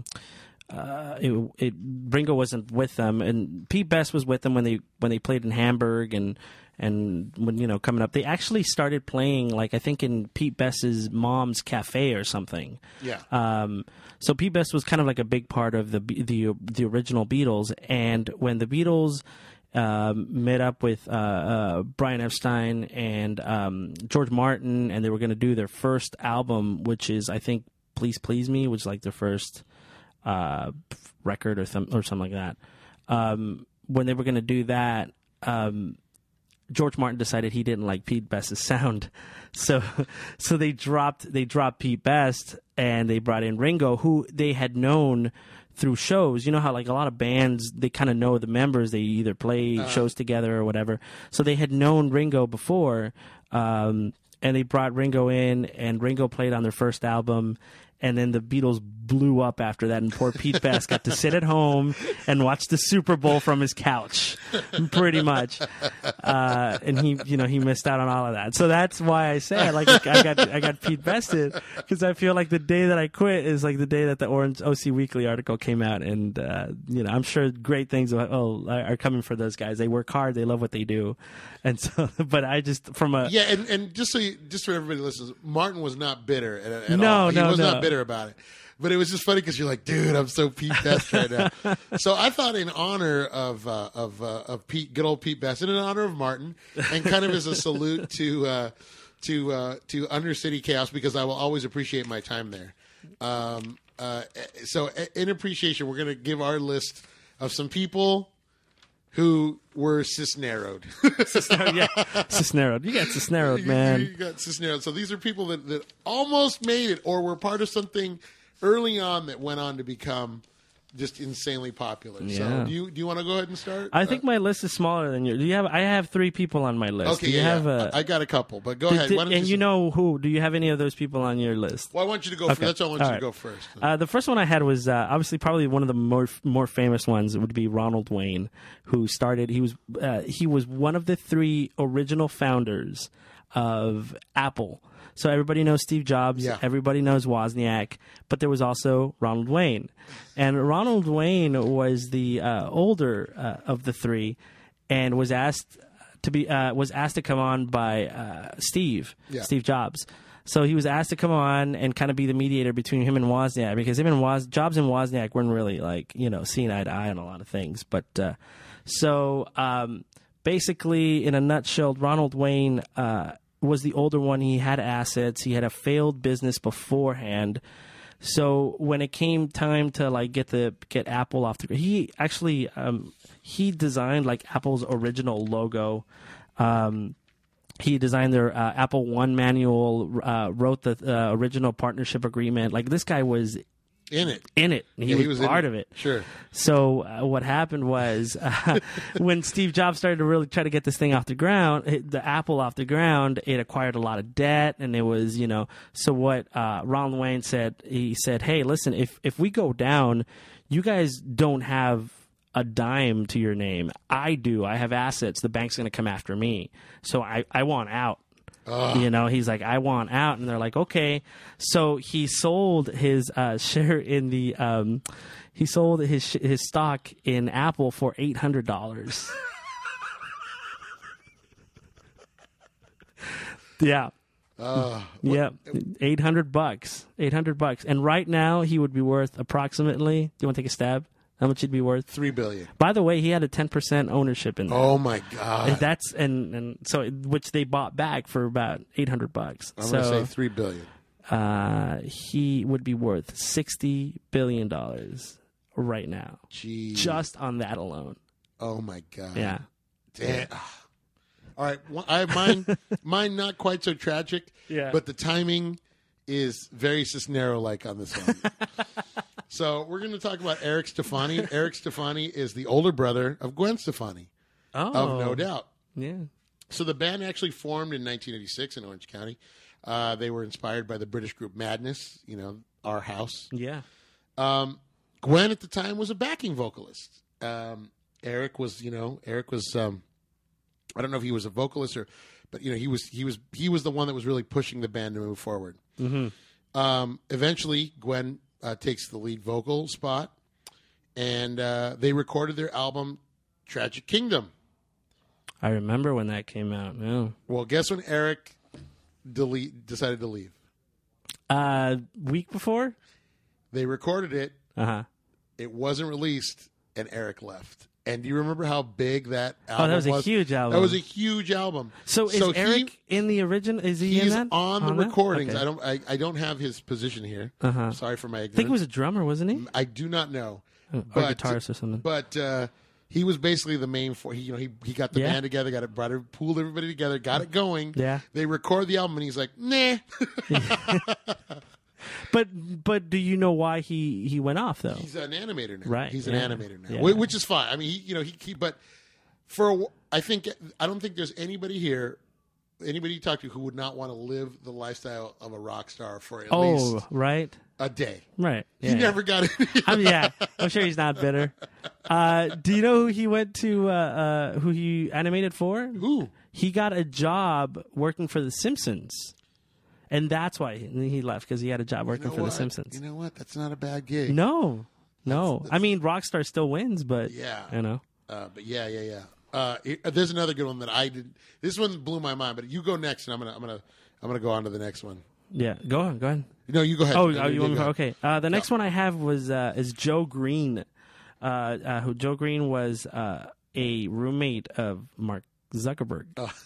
Ringo wasn't with them, and Pete Best was with them when they played in Hamburg and when coming up. They actually started playing, like, I think in Pete Best's mom's cafe or something.
Yeah.
So Pete Best was kind of like a big part of the original Beatles, and when the Beatles met up with Brian Epstein and George Martin, and they were going to do their first album, which is, I think, Please Please Me, which is like their first record or something like that. When they were going to do that, George Martin decided he didn't like Pete Best's sound, so they dropped Pete Best, and they brought in Ringo, who they had known through shows. You know how, like, a lot of bands, they kind of know the members. They either play shows together or whatever. So they had known Ringo before, and they brought Ringo in, and Ringo played on their first album. And then the Beatles blew up after that, and poor Pete Best got to sit at home and watch the Super Bowl from his couch, pretty much. and he missed out on all of that. So that's why I say I got Pete vested, because I feel like the day that I quit is like the day that the Orange OC Weekly article came out, and I'm sure great things are coming for those guys. They work hard, they love what they do, and so. But I just
and just for everybody listens, Martin was not bitter at all. He was not bitter about it. But it was just funny because you're like, dude, I'm so Pete Best right now. So I thought, in honor of Pete, good old Pete Best, and in honor of Martin, and kind of as a salute to Undercity Chaos, because I will always appreciate my time there. So in appreciation, we're going to give our list of some people who were Cisnero'd.
Cisnero'd. You got Cisnero'd, man.
You got Cisnero'd. So these are people that almost made it, or were part of something early on that went on to become just insanely popular.
Yeah.
So do you want to go ahead and start?
I think my list is smaller than yours. I have 3 people on my list.
Okay, I got a couple, but go ahead.
Why don't you know who? Do you have any of those people on your list?
Well, I want you to go first. That's why I want you to go first.
The first one I had was obviously probably one of the more famous ones would be Ronald Wayne, who started. He was one of the 3 original founders of Apple. So everybody knows Steve Jobs, everybody knows Wozniak, but there was also Ronald Wayne. And Ronald Wayne was the older of the 3, and was asked to come on by Steve Jobs. So he was asked to come on and kind of be the mediator between him and Wozniak, because Jobs and Wozniak weren't really seeing eye to eye on a lot of things. But basically, in a nutshell, Ronald Wayne was the older one. He had assets. He had a failed business beforehand. So when it came time to get Apple off the ground, he actually he designed Apple's original logo. He designed their Apple One manual, wrote the original partnership agreement. This guy was in it. He was part of it.
Sure.
So what happened was when Steve Jobs started to really try to get this thing off the ground, the Apple off the ground, it acquired a lot of debt, and it was, so what Ronald Wayne said, he said, hey, listen, if we go down, you guys don't have a dime to your name. I do. I have assets. The bank's going to come after me. So I want out. He's like, I want out, and they're like, okay. So he sold his share in the he sold his stock in Apple for $800. Yeah. Yeah, $800. And right now he would be worth approximately. Do you want to take a stab? How much he'd be worth?
$3 billion.
By the way, he had a 10% ownership in that.
Oh my God!
And that's and so which they bought back for about $800.
I'm going to say $3 billion.
He would be worth $60 billion right now.
Jeez.
Just on that alone.
Oh my God!
Yeah.
Damn. All right, I have mine. Mine not quite so tragic.
Yeah.
But the timing is very Cisnero-like on this one. So we're going to talk about Eric Stefani. Eric Stefani is the older brother of Gwen Stefani of No Doubt.
Yeah.
So the band actually formed in 1986 in Orange County. They were inspired by the British group Madness, Our House.
Yeah.
Gwen at the time was a backing vocalist. Eric was, I don't know if he was a vocalist but he was the one that was really pushing the band to move forward.
Mm-hmm.
Eventually, Gwen takes the lead vocal spot, and they recorded their album Tragic Kingdom.
I remember when that came out. Yeah.
Well, guess when Eric decided to leave?
Week before?
They recorded it.
Uh-huh.
It wasn't released, and Eric left. And do you remember how big that album was?
That was a huge album.
That was a huge album.
So is Eric in the original? Is he in that?
He's on the recordings.
Okay.
I don't have his position here.
Uh-huh.
Sorry for my ignorance.
I think he was a drummer, wasn't he?
I do not know.
Or guitarist or something.
But he was basically the main he got the band together, pulled everybody together, got it going.
Yeah.
They record the album, and he's like, nah.
But do you know why he went off though?
He's an animator now.
Right.
He's an animator now,
yeah.
which is fine. I mean, I don't think there's anybody here anybody you talk to who would not want to live the lifestyle of a rock star for at least
right.
a day.
Right.
He never got it.
I'm sure he's not bitter. Do you know who he went to, who he animated for?
Who?
He got a job working for The Simpsons. And that's why he left, because he had a job working for The Simpsons.
You know what? That's not a bad gig.
No. I mean, Rockstar still wins, but, you know.
But yeah. There's another good one that I did. This one blew my mind, but you go next, and I'm gonna go on to the next one.
Yeah, go ahead.
No, you go ahead.
Oh, you want me? Okay. The next one I have is Joe Green. Who Joe Green was a roommate of Mark Zuckerberg,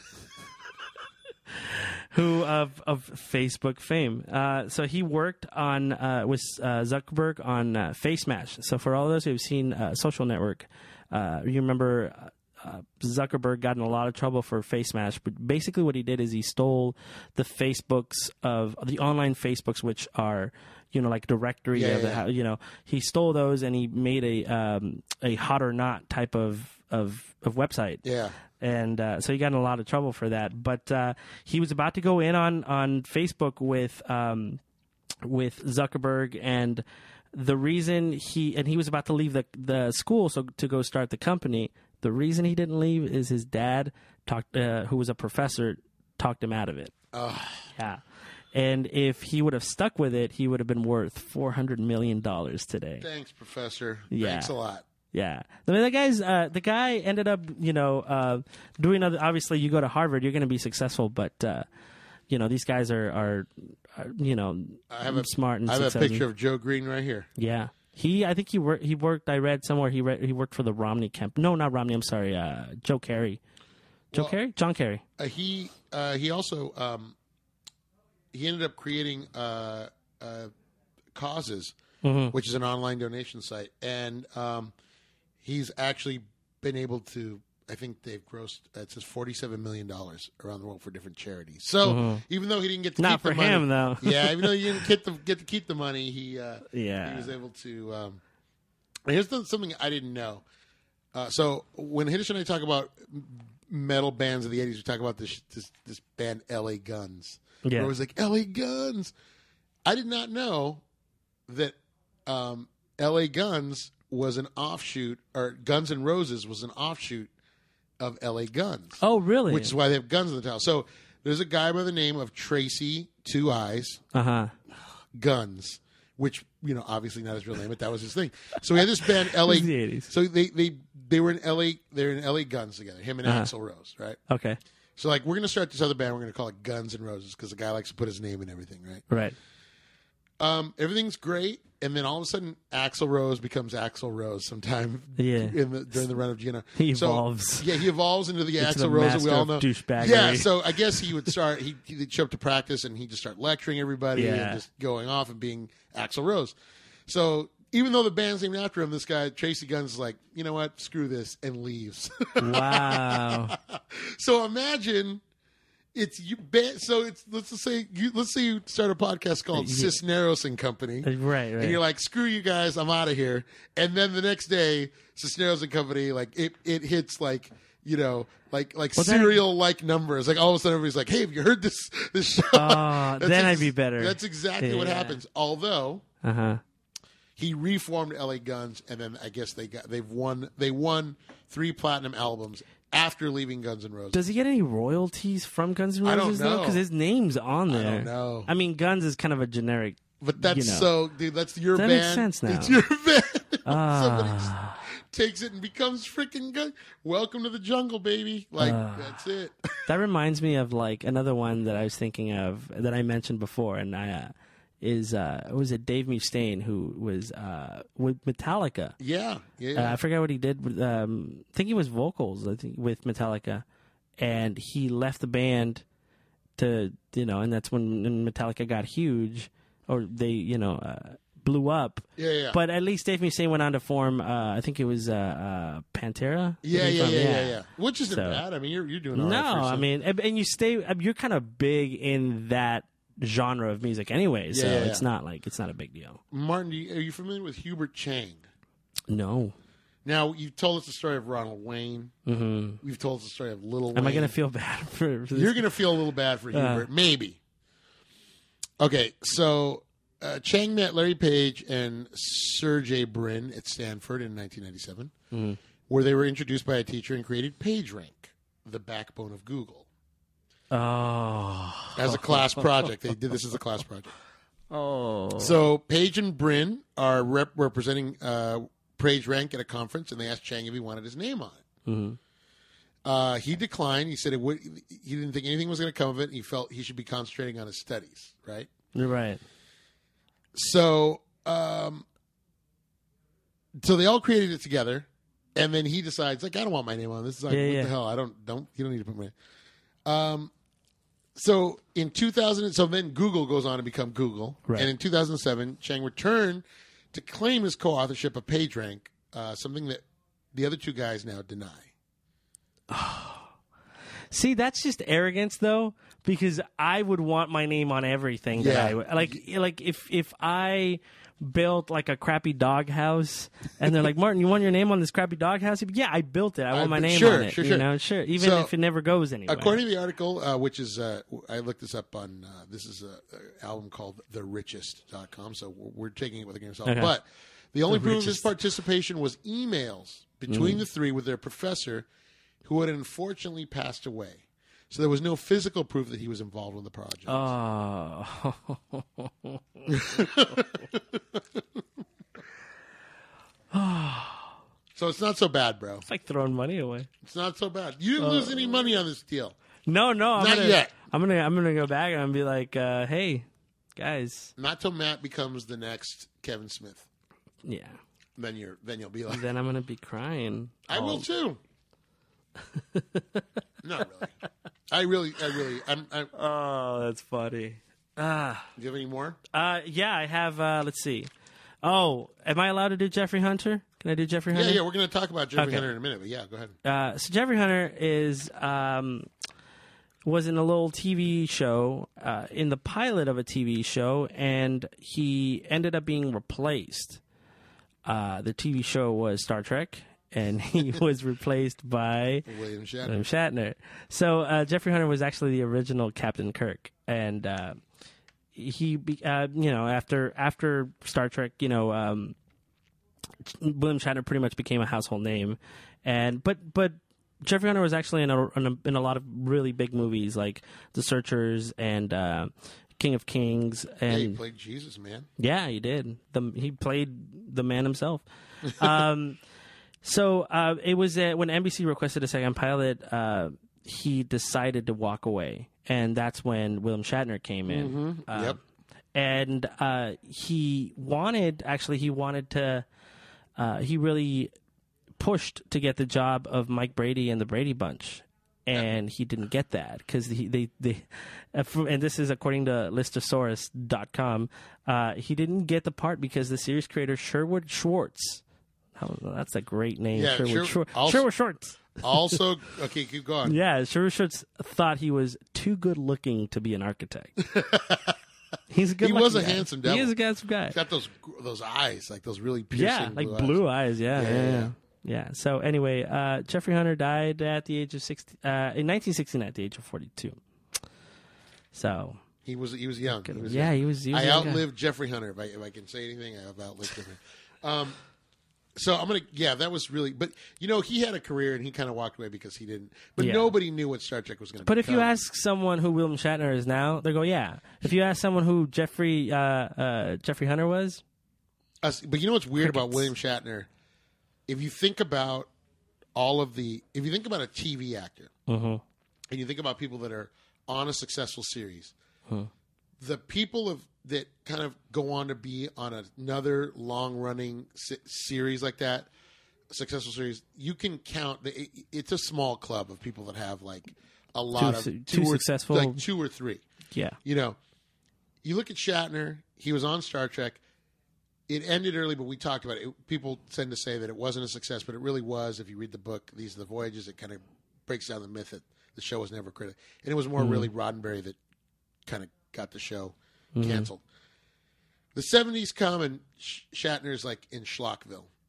who of Facebook fame. So he worked on with Zuckerberg on Face Mash. So for all those who've seen Social Network, you remember. Zuckerberg got in a lot of trouble for Face Mash, but basically what he did is he stole the Facebooks of the online Facebooks, which are, like directory of the, he stole those and he made a hot or not type of website.
Yeah.
And so he got in a lot of trouble for that. But he was about to go in on Facebook with Zuckerberg, and the reason he was about to leave the school to go start the company. The reason he didn't leave is his dad who was a professor, talked him out of it. Yeah. And if he would have stuck with it, he would have been worth $400 million today.
Thanks, Professor.
Yeah.
Thanks a lot.
Yeah. I mean, the guy ended up, doing other. Obviously, you go to Harvard, you're going to be successful, but these guys are
I have
smart and
I have
successful.
a picture of Joe Green right here.
Yeah. I think he worked. I read somewhere he worked for the Romney campaign. No, not Romney. I'm sorry. Joe Kerry. John Kerry.
He also he ended up creating Causes, which is an online donation site, and he's actually been able to. I think they've grossed. It says $47 million around the world for different charities. So even though he didn't get to
not
keep
for
the money,
him though.
Yeah, even though he didn't get to keep the money, he was able to. Here's something I didn't know. So when Hitesh and I talk about metal bands of the '80s, we talk about this band LA Guns.
Yeah,
where it was like LA Guns. I did not know that LA Guns was an offshoot, or Guns N' Roses was an offshoot of LA Guns.
Oh, really?
Which is why they have guns in the town. So there's a guy by the name of Tracy Two Eyes Guns, which obviously not his real name, but that was his thing. So we had this band LA.
It was the 80s.
So they were in LA. They're in LA Guns together. Him and Axl Rose, right?
Okay.
So we're gonna start this other band. We're gonna call it Guns N' Roses because the guy likes to put his name in everything, right?
Right.
Everything's great, and then all of a sudden, Axl Rose becomes Axl Rose sometime during the run of Gina.
He evolves.
So, he evolves into the Axl Rose that we all know.
Douchebaggery.
Yeah, so I guess he would start. He'd show up to practice, and he'd just start lecturing everybody and just going off and being Axl Rose. So even though the band's named after him, this guy Tracy Guns is like, you know what, screw this, and leaves.
Wow.
So imagine. It's you. So let's say you start a podcast called Cisneros and Company,
right?
And you're like, screw you guys, I'm out of here. And then the next day, Cisneros and Company, it hits serial numbers. Like all of a sudden, everybody's like, hey, have you heard this show?
Then I'd be better.
That's exactly what happens. Although he reformed LA Guns, and then I guess they won 3 platinum albums after leaving Guns N' Roses.
Does he get any royalties from Guns N' Roses?
I don't know.
Because his name's on there.
I don't know.
I mean, Guns is kind of a generic.
But that's dude, that's your
that
band.
Makes sense now.
It's your band. Somebody just takes it and becomes freaking good. Welcome to the jungle, baby. That's it.
That reminds me of another one that I was thinking of that I mentioned before, and was it Dave Mustaine who was with Metallica?
Yeah.
I forgot what he did. With, I think he was vocals. I think with Metallica, and he left the band to and that's when Metallica got huge, or they blew up.
Yeah.
But at least Dave Mustaine went on to form. I think it was Pantera.
Yeah. Which isn't bad. I mean, you're doing all right.
No, I mean, and you're kind of big in that genre of music anyway, so it's not a big deal.
Martin, are you familiar with Hubert Chang?
No.
Now, you've told us the story of Ronald Wayne. Mm-hmm. We've told us the story of Little Wayne.
Am I going to feel bad for this?
You're going to feel a little bad for Hubert. Maybe. Okay, so Chang met Larry Page and Sergey Brin at Stanford in 1997, where they were introduced by a teacher and created PageRank, the backbone of Google.
Oh.
As a class project. They did this as a class project.
Oh.
So Page and Brin are representing PageRank at a conference, and they asked Chang if he wanted his name on it. Mm-hmm. He declined. He said he didn't think anything was going to come of it. He felt he should be concentrating on his studies, right?
You're right.
So, so they all created it together, and then he decides, like, I don't want my name on this. It's like, what the hell? You don't need to put my name. So in 2000, so then Google goes on to become Google,
right.
And in 2007, Chang returned to claim his co-authorship of PageRank, something that the other two guys now deny.
See, that's just arrogance, though, because I would want my name on everything.
Yeah.
That I like if I built like a crappy doghouse, and they're like, Martin, you want your name on this crappy doghouse? Yeah, I built it. I want my name on it.
Sure.
You know, sure. Even
So,
if it never goes anywhere.
According to the article, which is, I looked this up on, this is an album called TheRichest.com, so we're taking it with a grain of salt.
Okay.
But the only proof of his participation was emails between the three with their professor, who had unfortunately passed away. So there was no physical proof that he was involved in the project.
Oh.
So it's not so bad, bro.
It's like throwing money away.
It's not so bad. You didn't lose any money on this deal.
No.
Not yet.
I'm gonna go back and be like, hey, guys.
Not till Matt becomes the next Kevin Smith.
Yeah.
Then you'll be like,
Then I'm gonna be crying.
I will too. Not really. I'm
Oh, that's funny.
Do you have any more?
Yeah, I have. Let's see. Oh, am I allowed to do Jeffrey Hunter? Can I do Jeffrey Hunter?
Yeah. We're going to talk about Jeffrey Hunter in a minute, but yeah, go ahead.
So Jeffrey Hunter was in a little TV show, in the pilot of a TV show, and he ended up being replaced. The TV show was Star Trek, and he was replaced by
William
Shatner. So Jeffrey Hunter was actually the original Captain Kirk, and he, after Star Trek, William Shatner pretty much became a household name, but Jeffrey Hunter was actually in a lot of really big movies like The Searchers and King of Kings. And
he played Jesus, man.
Yeah, he did. He played the man himself. So it was when NBC requested a second pilot, he decided to walk away, and that's when William Shatner came in.
Yep.
And he really pushed to get the job of Mike Brady and the Brady Bunch. And he didn't get that because and this is according to Listosaurus.com, he didn't get the part because the series creator Sherwood Schwartz, that's a great name,
Yeah,
Sherwood Schwartz.
Also, okay, keep going.
Yeah, Sherwood Schwartz thought he was too good looking to be an architect. He's a good.
He was a
guy.
handsome devil.
He is a handsome guy.
He's got those eyes, like those really piercing
blue eyes.
Yeah.
Yeah. So anyway, Jeffrey Hunter died at the age of 60 in 1969 at the age of 42. So
he was young.
He was
I outlived Jeffrey Hunter. If I can say anything, I have outlived Jeffrey. So I'm gonna. That was really. But he had a career and he kind of walked away because he didn't. But nobody knew what Star Trek was going to.
But if you ask someone who William Shatner is now, they go, yeah. If you ask someone who Jeffrey Hunter was,
but you know what's weird about William Shatner? If you think about if you think about a TV actor, and you think about people that are on a successful series, the people that kind of go on to be on another long-running series like that, a successful series, you can count. It's a small club of people that have like a lot of
two successful,
like 2 or 3.
Yeah,
you look at Shatner. He was on Star Trek. It ended early, but we talked about it. People tend to say that it wasn't a success, but it really was. If you read the book, These Are the Voyages, it kind of breaks down the myth that the show was never credited. And it was more really Roddenberry that kind of got the show canceled. The 70s come, and Shatner's like in Schlockville.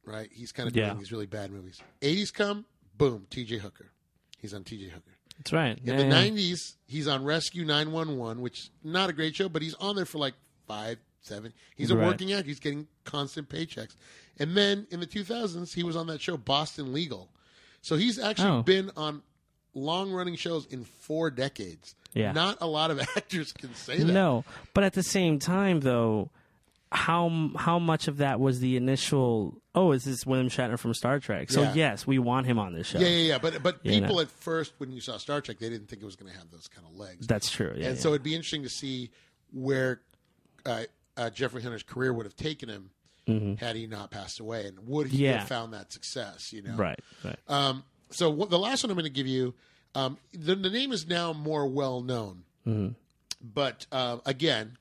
right? He's kind of doing these really bad movies. 80s come, boom, T.J. Hooker. He's on T.J. Hooker.
That's right.
In the 90s, he's on Rescue 911, which is not a great show, but he's on there for like 5, 7. He's a working actor. He's getting constant paychecks. And then in the 2000s, he was on that show Boston Legal. So he's actually been on long-running shows in 4 decades.
Yeah.
Not a lot of actors can say that.
No, but at the same time, though, how much of that was the initial? Oh, is this William Shatner from Star Trek? So yes, we want him on this show.
Yeah. But people at first, when you saw Star Trek, they didn't think it was going to have those kind of legs.
That's true. Yeah,
and so it'd be interesting to see where Jeffrey Hunter's career would have taken him had he not passed away, and would he have found that success? You know,
right.
So the last one I'm going to give you, the name is now more well known, but again,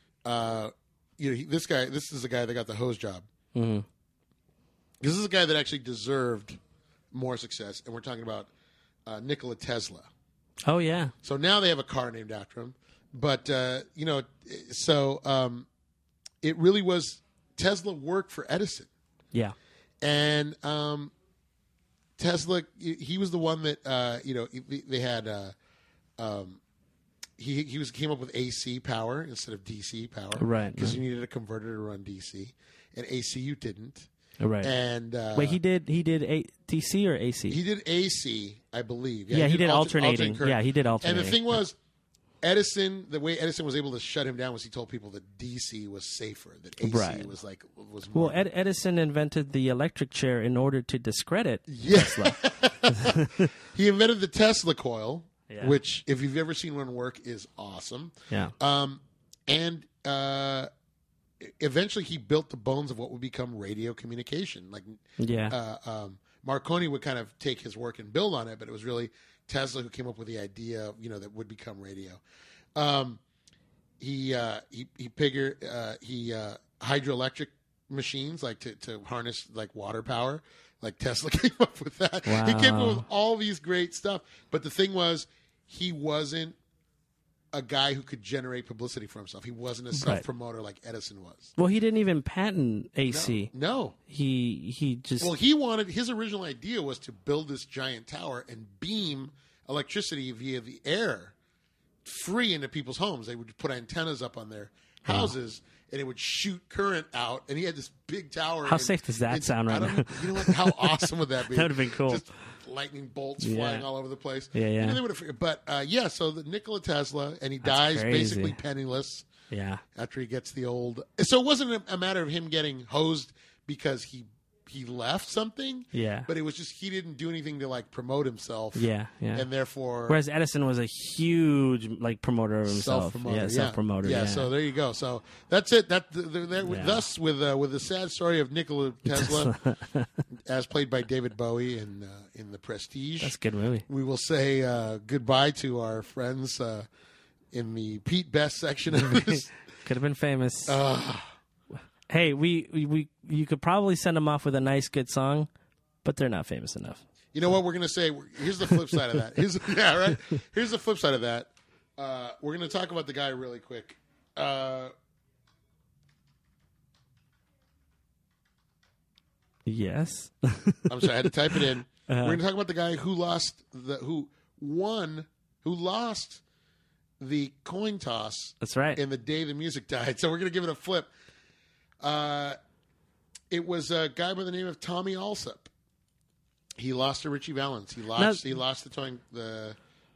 this guy. This is the guy that got the hose job. This is a guy that actually deserved more success, and we're talking about Nikola Tesla.
Oh yeah.
So now they have a car named after him, but it really was Tesla worked for Edison. Yeah, and Tesla, he was the one that they had. He came up with AC power instead of DC power,
right?
Because you needed a converter to run DC, and ACU didn't.
Right.
And
wait, he did DC or AC?
He did AC, I believe.
Yeah, he did alternating. Yeah, he did alternating.
And the thing was, Edison, the way Edison was able to shut him down was he told people that DC was safer, that AC was more.
Well, Edison invented the electric chair in order to discredit Tesla.
He invented the Tesla coil, which, if you've ever seen one work, is awesome.
Yeah.
And eventually he built the bones of what would become radio communication. Marconi would kind of take his work and build on it, but it was really Tesla who came up with the idea, that would become radio. He figured hydroelectric machines, like to harness like water power. Like Tesla came up with that.
Wow.
He came up with all these great stuff. But the thing was, he wasn't a guy who could generate publicity for himself. He wasn't a self-promoter like Edison was.
Well, he didn't even patent AC.
No.
He just...
Well, his original idea was to build this giant tower and beam electricity via the air free into people's homes. They would put antennas up on their houses, and it would shoot current out, and he had this big tower.
How safe does that sound right now?
You know what? How awesome would that be?
That would have been cool.
Just lightning bolts flying all over the place.
Yeah.
So the Nikola Tesla, and he dies basically penniless.
Yeah.
After he gets the old... So it wasn't a matter of him getting hosed because he left something.
Yeah.
But it was just he didn't do anything to like promote himself.
Yeah.
And therefore...
Whereas Edison was a huge like promoter of himself. Self-promoter.
Yeah, so there you go. So that's it. Thus, with the sad story of Nikola Tesla, as played by David Bowie in The Prestige.
That's a good movie.
We will say goodbye to our friends in the Pete Best section of this.
Could have been famous. Hey, you could probably send them off with a nice, good song, but they're not famous enough.
You know what we're going to say? Here's the flip side of that. Here's the flip side of that. We're going to talk about the guy really quick.
Yes.
I'm sorry, I had to type it in. We're going to talk about the guy who lost the coin toss.
That's right.
In the day the music died. So we're going to give it a flip. It was a guy by the name of Tommy Alsop. He lost to Richie Valens. He lost the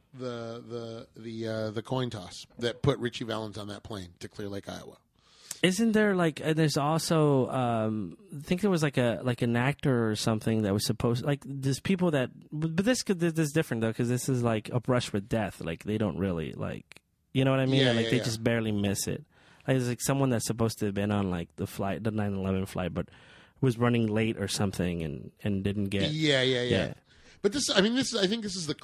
coin toss that put Richie Valens on that plane to Clear Lake, Iowa.
Isn't there there's also I think there was like an actor or something that was supposed there's people that, but this is different though, because this is like a brush with death. Like they don't really you know what I mean? They just barely miss it. Like it's like someone that's supposed to have been on like the 9/11 flight, but was running late or something and didn't get.
Yeah. But I think this is the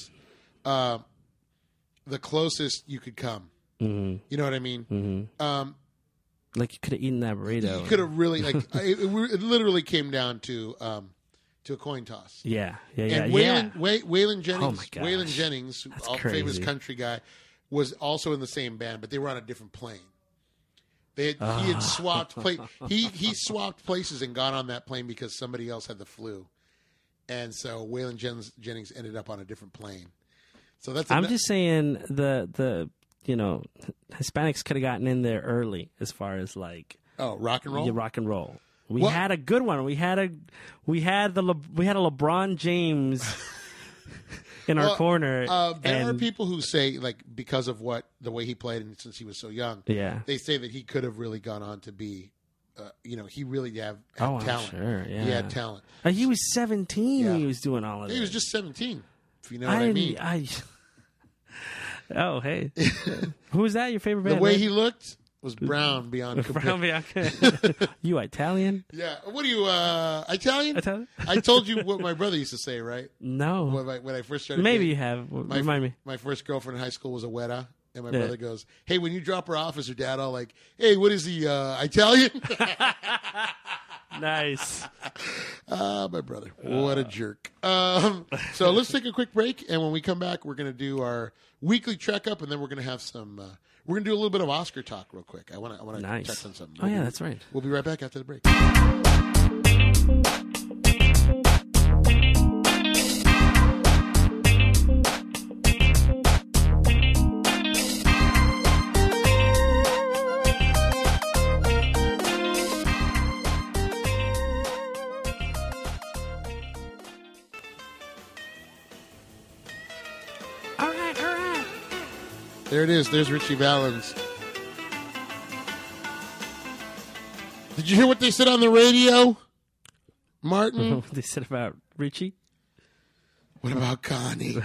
closest you could come. Mm-hmm. You know what I mean?
Mm-hmm. Like you could have eaten that burrito.
You could have really it literally came down to a coin toss.
Yeah.
And Waylon Jennings,
oh my gosh.
Waylon Jennings, famous country guy, was also in the same band, but they were on a different plane. He had swapped he swapped places and got on that plane because somebody else had the flu, and so Waylon Jennings ended up on a different plane. So that's.
I'm just saying the Hispanics could have gotten in there early as far as like
rock and roll.
Yeah, rock and roll. We had a good one. We had a LeBron James in our corner.
There are people who say, like, because of the way he played and since he was so young, they say that he could have really gone on to be, he really had talent.
I'm sure, yeah.
He had talent.
He was 17 when he was doing all of this.
He was just 17, if you know what I mean.
Oh, hey. Who was that, your favorite band?
The way he looked was brown beyond compare.
You Italian?
Yeah. What are you, Italian? I told you what my brother used to say, right?
No.
When I first started
Maybe
dating,
you have. Remind me.
My first girlfriend in high school was a Weta. And my brother goes, hey, when you drop her off, is her dad all like, hey, what is he, Italian?
Nice.
My brother. What a jerk. So let's take a quick break. And when we come back, we're going to do our weekly checkup. And then we're going to have some, we're going to do a little bit of Oscar talk real quick. I want to check on something.
Oh, yeah, that's right.
We'll be right back after the break. There it is. There's Richie Valens. Did you hear what they said on the radio, Martin?
What they said about Richie?
What about Connie?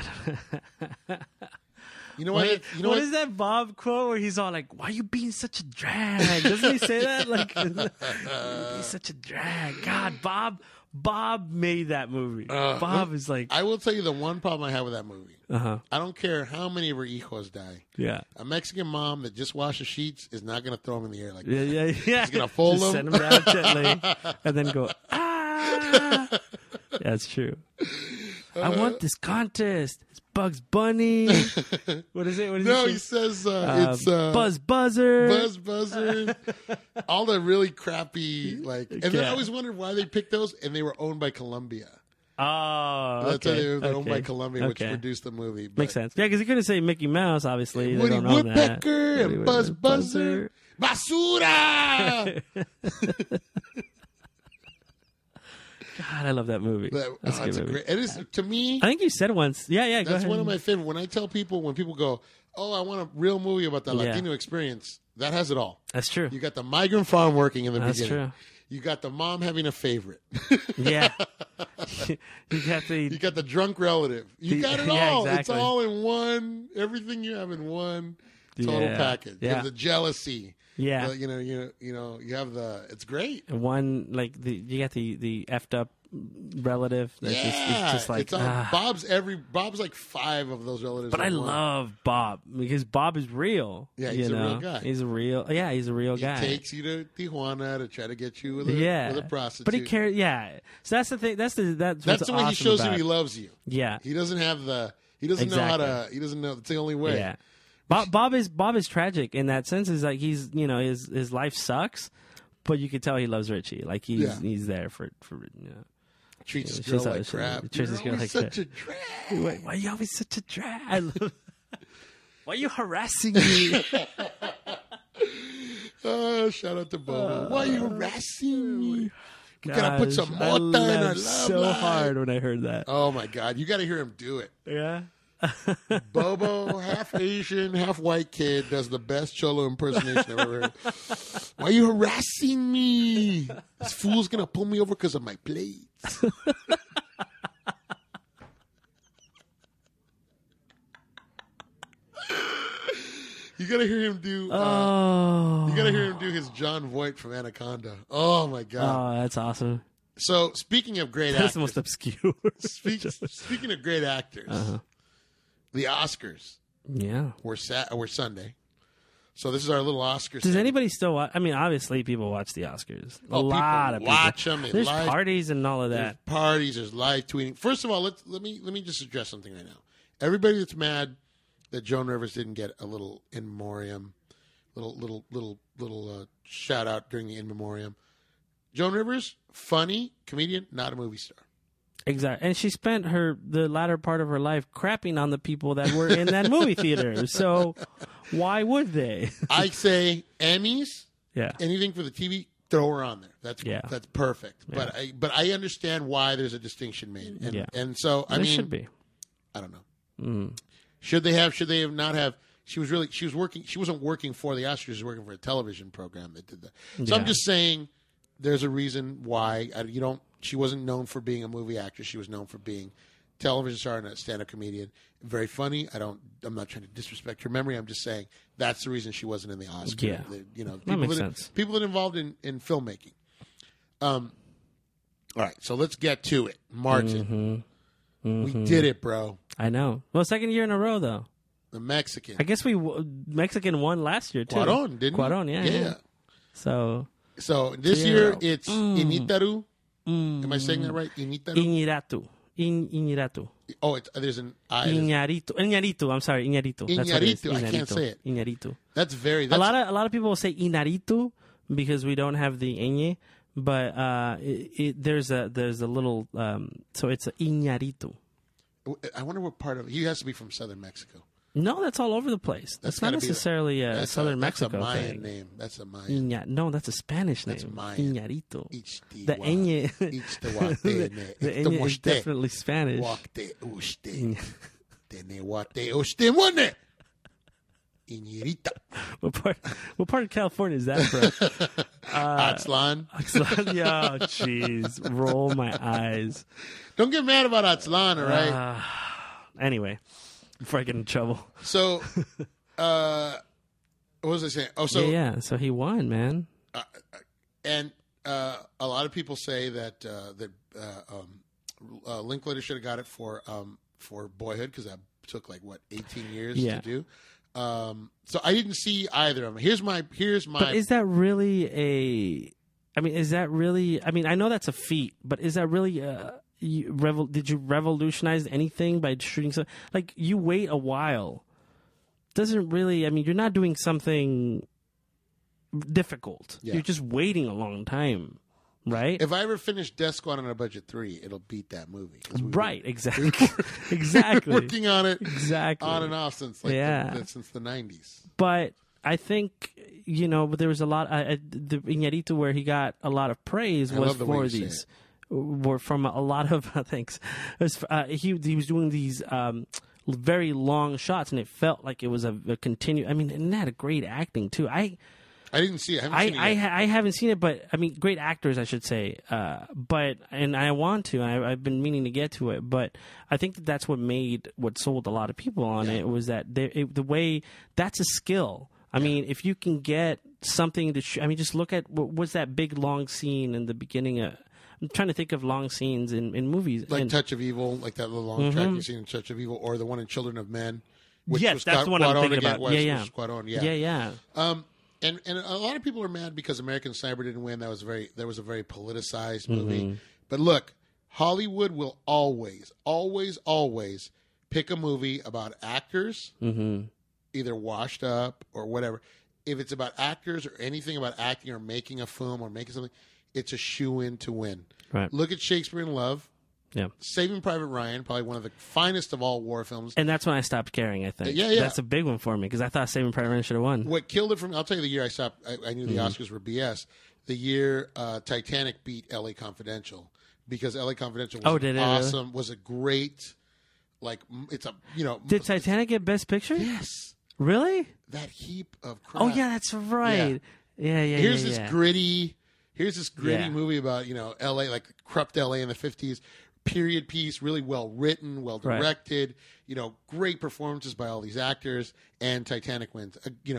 You know
what? What is that Bob quote where he's all like, "Why are you being such a drag?" Doesn't he say that? Like, he's such a drag. God, Bob made that movie. Bob is like...
I will tell you the one problem I have with that movie.
Uh-huh.
I don't care how many of her hijos die.
Yeah.
A Mexican mom that just washes sheets is not going to throw them in the air like that.
Yeah.
She's going to fold them.
Send them down gently and then go, ah! Yeah, that's true. I want this contest. It's Bugs Bunny. What is it?
He says it's
Buzz Buzzer.
Buzz Buzzer. All the really crappy, like... And then I always wondered why they picked those, and they were owned by Columbia.
Oh,
That's why they were owned by Columbia, which produced the movie. But
makes sense. Yeah, because you couldn't say Mickey Mouse, obviously.
Woody Woodpecker and Buzz Buzzer. Basura!
God, I love that movie. That's a good movie.
It is, to me...
I think you said it once. Yeah, go ahead.
That's one of my favorite. When people go, oh, I want a real movie about the Latino experience, that has it all.
That's true.
You got the migrant farm working in the beginning.
That's true.
You got the mom having a favorite.
Yeah. You
got the drunk relative. You got it all.
Yeah, exactly.
It's all in one. Everything you have in one total package. You have the jealousy.
Yeah.
You have the... It's great.
One, like, you got the effed up relative. That's just like...
It's all, Bob's like 5 of those relatives.
But I love Bob because Bob is real.
Yeah, he's a real guy.
He's a real guy.
He takes you to Tijuana to try to get you with a prostitute.
But he cares. Yeah. So that's the thing. That's the
way
awesome
he shows
about
you he loves you.
Yeah.
He doesn't have he doesn't know how to. He doesn't know. It's the only way.
Yeah. Bob is tragic in that sense. Is like he's his life sucks, but you can tell he loves Richie. Like he's there for
treats his girl like crap.
Treats his girl like
such a drag.
Why are you always such a drag? Why are you harassing me?
Oh, shout out to Bobo. Why are you harassing me? We gotta put some more in our love
so
life.
Hard when I heard that.
Oh my God, you gotta hear him do it.
Yeah.
Bobo, half Asian, half white kid, does the best Cholo impersonation I've ever heard. Why are you harassing me? This fool's gonna pull me over because of my plates. You gotta hear him do. You gotta hear him do his John Voight from Anaconda. Oh my God!
Oh, that's awesome.
So speaking of great
that's
actors,
the most obscure.
Speaking of great actors, the Oscars, were Sunday. So this is our little Oscars.
Does anybody still watch? I mean, obviously people watch the Oscars. A lot of people
watch them.
There's parties and all of that.
There's parties. There's live tweeting. First of all, let me just address something right now. Everybody that's mad that Joan Rivers didn't get a little in memoriam Little shout out during the in memoriam. Joan Rivers, funny comedian, not a movie star.
Exactly. And she spent the latter part of her life crapping on the people that were in that movie theater. So why would they?
I say Emmys,
Yeah.
anything for the TV, throw her on there. That's perfect.
Yeah.
But I understand why there's a distinction made. And,
Yeah.
and so, I
There
mean,
should be.
I don't know. Should they have not have? She wasn't working for the Oscars. She was working for a television program that did that. So I'm
Yeah.
just saying there's a reason why she wasn't known for being a movie actress. She was known for being a television star and a stand-up comedian. Very funny. I'm not trying to disrespect her memory. I'm just saying that's the reason she wasn't in the Oscars.
Yeah. That makes sense.
People that are involved in filmmaking. All right, so let's get to it. Martin. We did it, bro.
I know. Well, second year in a row, though.
The Mexican.
I guess Mexican won last year, too.
Cuarón, didn't he?
Cuarón, yeah. So
this year it's Initaru. Am I saying that right? Initaru.
Iñárritu.
Oh, there's an I.
Iñárritu. I'm sorry, Iñárritu. That's what it is.
Iñárritu. I can't say it.
Iñárritu.
That's very.
A lot of people will say Inaritu because we don't have the ñ, but there's a little so it's a Iñárritu.
I wonder what part of he has to be from southern Mexico.
No, that's all over the place. That's not necessarily a southern Mexico
That's a Mayan
thing.
name. That's a Mayan.
No, that's a Spanish name.
That's Mayan.
Iñárritu.
The
ñ. The ñ is definitely Spanish. What part of California is that from?
Atzlan.
Yeah, jeez. Roll my eyes.
Don't get mad about Atzlan, all right?
Anyway, before I get in trouble.
So, what was I saying? Oh, so
yeah. So he won, man.
And a lot of people say that Linklater should have got it for Boyhood because that took 18 years to do. So I didn't see either of them. Here's my. But
is that really I mean, I know that's a feat, but is that really did you revolutionize anything by shooting so? You wait a while. Doesn't really. I mean, you're not doing something difficult. Yeah. You're just waiting a long time, right?
If I ever finish Death Squad on a budget 3, it'll beat that movie.
Right, exactly. Exactly.
Working on it
exactly
on and off since since the 90s.
But I think, but there was a lot, the Iñárritu where he got a lot of praise was for these, were from a lot of things. He was doing these very long shots, and it felt like it was a continue. I mean, and it had a great acting too. I
didn't see it.
I haven't seen it, but I mean, great actors, I should say. And I want to. I've been meaning to get to it, but I think that's what sold a lot of people on it was that the way that's a skill. I mean, if you can get something to, just look at what's that big long scene in the beginning of. I'm trying to think of long scenes in movies.
Like Touch of Evil, like that little long track you see in Touch of Evil, or the one in Children of Men. Which
yes, that's the one I'm thinking about.
Yeah. And a lot of people are mad because American Sniper didn't win. That was a very politicized movie. But look, Hollywood will always, always, always pick a movie about actors, either washed up or whatever. If it's about actors or anything about acting or making a film or making something, it's a shoo-in to win.
Right.
Look at Shakespeare in Love.
Yeah.
Saving Private Ryan, probably one of the finest of all war films.
And that's when I stopped caring, I think.
Yeah.
That's a big one for me because I thought Saving Private Ryan should have won.
What killed it for me, I'll tell you the year I stopped. I knew the Oscars were BS. The year Titanic beat L.A. Confidential because L.A. Confidential was awesome. Really? Was a great, it's a,
Did Titanic get Best Picture?
Yes.
Really?
That heap of crap.
Oh, yeah, that's right. Yeah.
Here's this gritty movie about, L.A., corrupt L.A. in the 50s. Period piece, really well written, well directed, great performances by all these actors, and Titanic wins.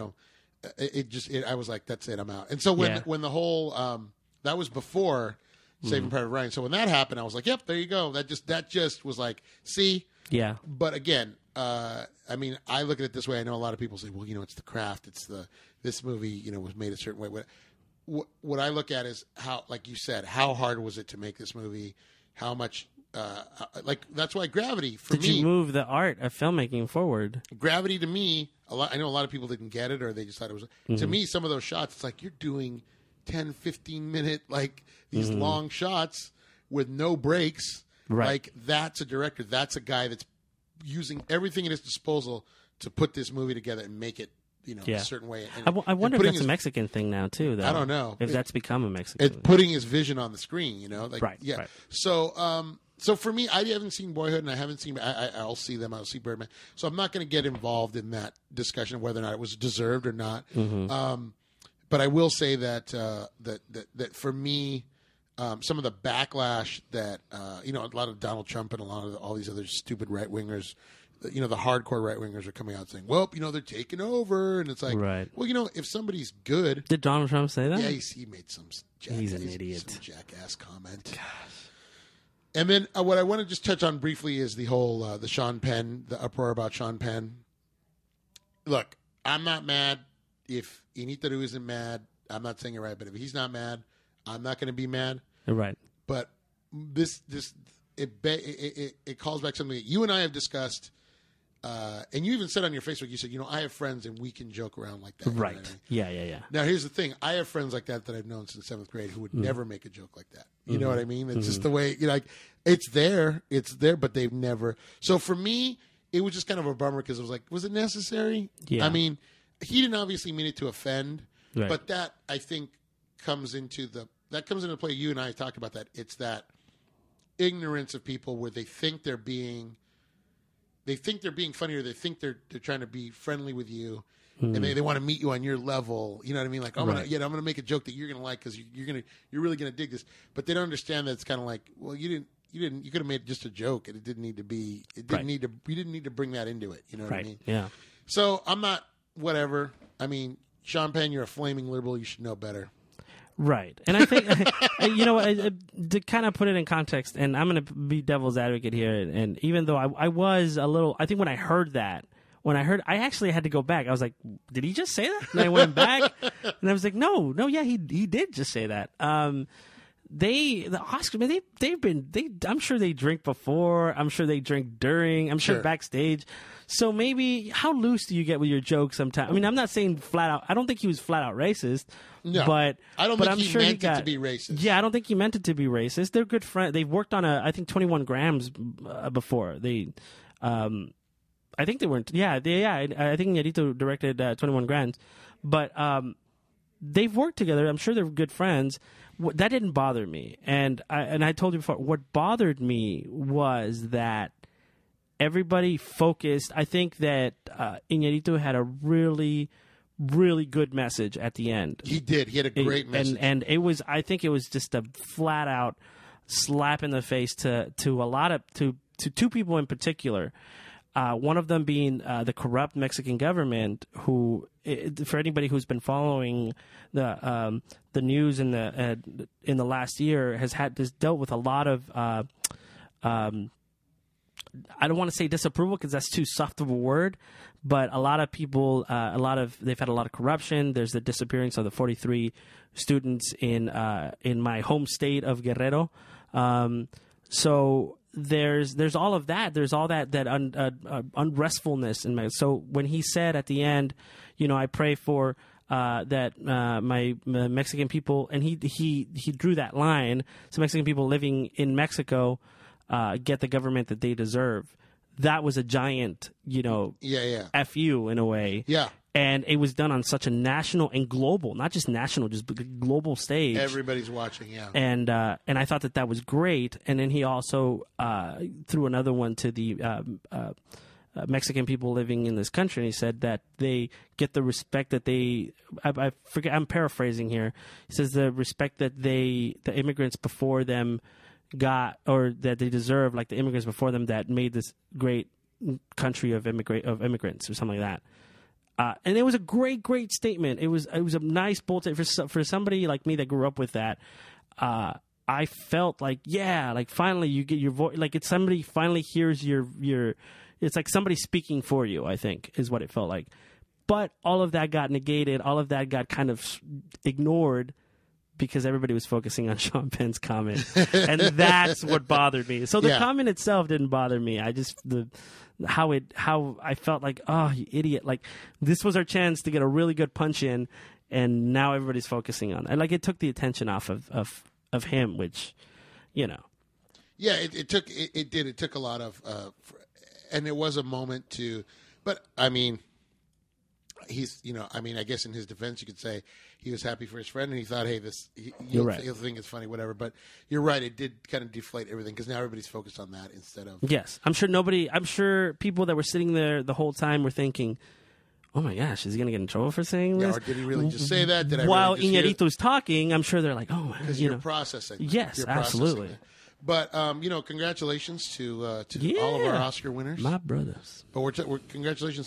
I was like, that's it, I'm out. And so when the whole that was before Saving Private Ryan. So when that happened, I was like, yep, there you go. That just was like, see,
yeah.
But again, I look at it this way. I know a lot of people say, well, it's the craft. It's this movie, was made a certain way. What I look at is how, like you said, how hard was it to make this movie? How much that's why Gravity for me.
Did you move the art of filmmaking forward?
Gravity to me, I know a lot of people didn't get it or they just thought it was. To me, some of those shots, it's like you're doing 10, 15 minute these long shots with no breaks.
Right.
Like that's a director. That's a guy that's using everything at his disposal to put this movie together and make it, a certain way. And,
I wonder if that's a Mexican thing now too. Though.
I don't know
if that's become a Mexican.
It's putting his vision on the screen.
Right.
Yeah.
Right.
So for me, I haven't seen Boyhood, and I haven't seen. I'll see them. I'll see Birdman. So I'm not going to get involved in that discussion of whether or not it was deserved or not. But I will say that that for me, some of the backlash that a lot of Donald Trump and a lot of all these other stupid right wingers, the hardcore right wingers are coming out saying, "Well, they're taking over," and it's like,
right.
Well, if somebody's good,
did Donald Trump say that?
Yeah, he made some.
He's an idiot.
Some jackass comment. Gosh. And then what I want to just touch on briefly is the whole the Sean Penn, the uproar about Sean Penn. Look, I'm not mad if Initiative isn't mad. I'm not saying it right, but if he's not mad, I'm not going to be mad.
Right.
But it calls back something that you and I have discussed, and you even said on your Facebook, you said, I have friends and we can joke around like that.
Right.
You know what I mean? Yeah.
Yeah.
Now, here's the thing. I have friends like that I've known since 7th grade who would never make a joke like that. You know what I mean? It's just the way, it's there, but they've never. So for me, it was just kind of a bummer because it was like, was it necessary?
Yeah.
I mean, he didn't obviously mean it to offend,
right.
But that, I think, comes into play. You and I talked about that. It's that ignorance of people where they think they're being funny, or they think they're trying to be friendly with you, and they want to meet you on your level. You know what I mean? Like, I'm gonna make a joke that you're gonna like because you're really gonna dig this. But they don't understand that it's kind of like, well, you could have made just a joke, and it didn't need to be. It didn't need to. You didn't need to bring that into it. You know what I mean?
Yeah.
So I'm not whatever. I mean, Sean Penn, you're a flaming liberal. You should know better.
Right. And I think, to kind of put it in context, and I'm going to be devil's advocate here, and even though I was a little, I think when I heard that, I actually had to go back. I was like, did he just say that? And I went back, and I was like, no, yeah, he did just say that. The Oscars, man, I'm sure they drink before. I'm sure they drink during. I'm sure backstage. So maybe, how loose do you get with your jokes sometimes? I mean, I'm not saying flat out. I don't think he was flat out racist.
No,
but
I don't think he meant it to be racist.
Yeah, I don't think he meant it to be racist. They're good friends. They've worked on I think 21 Grams before. I think they weren't. Yeah. I think Iñárritu directed 21 Grams, but they've worked together. I'm sure they're good friends. That didn't bother me, and I told you before. What bothered me was that everybody focused. I think that Iñárritu had a really, really good message at the end.
He did. He had a great message,
and it was. I think it was just a flat out slap in the face to two people in particular. One of them being the corrupt Mexican government, who, for anybody who's been following the news in the last year, has dealt with a lot of I don't want to say disapproval because that's too soft of a word, but a lot of people, they've had a lot of corruption. There's the disappearance of the 43 students in my home state of Guerrero. So there's all of that. There's all that unrestfulness in my. So when he said at the end, I pray for that my Mexican people, and he drew that line. So Mexican people living in Mexico get the government that they deserve. That was a giant, FU in a way.
Yeah.
And it was done on such a national and global, not just national, just global stage.
Everybody's watching, yeah.
And I thought that was great. And then he also threw another one to the Mexican people living in this country. And he said that they get the respect that I forget, I'm paraphrasing here. He says the respect that the immigrants before them got, or that they deserve, like the immigrants before them that made this great country of immigrants or something like that. And it was a great statement. It was a nice bold statement for somebody like me that grew up with that. I felt like, finally you get your voice. Like it's somebody finally hears your. It's like somebody speaking for you, I think, is what it felt like. But all of that got negated. All of that got kind of ignored because everybody was focusing on Sean Penn's comment, and that's what bothered me. So the comment itself didn't bother me. I just how I felt like, oh, you idiot! Like this was our chance to get a really good punch in, and now everybody's focusing on it. Like it took the attention off of him, which, you know.
Yeah, it took a lot of, and it was a moment to, but I mean, he's, you know, I mean, I guess in his defense, you could say he was happy for his friend and he thought, hey, he'll think it's funny, whatever. But you're right, it did kind of deflate everything because now everybody's focused on that instead of.
Yes, I'm sure people that were sitting there the whole time were thinking, oh my gosh, is he going to get in trouble for saying this?
Or did he really just say that?
While Iñárritu's talking, I'm sure they're like, oh,
because you're processing.
Yes,
you're
absolutely.
Processing. But you know, congratulations to all of our Oscar winners,
my brothers.
But we're congratulations.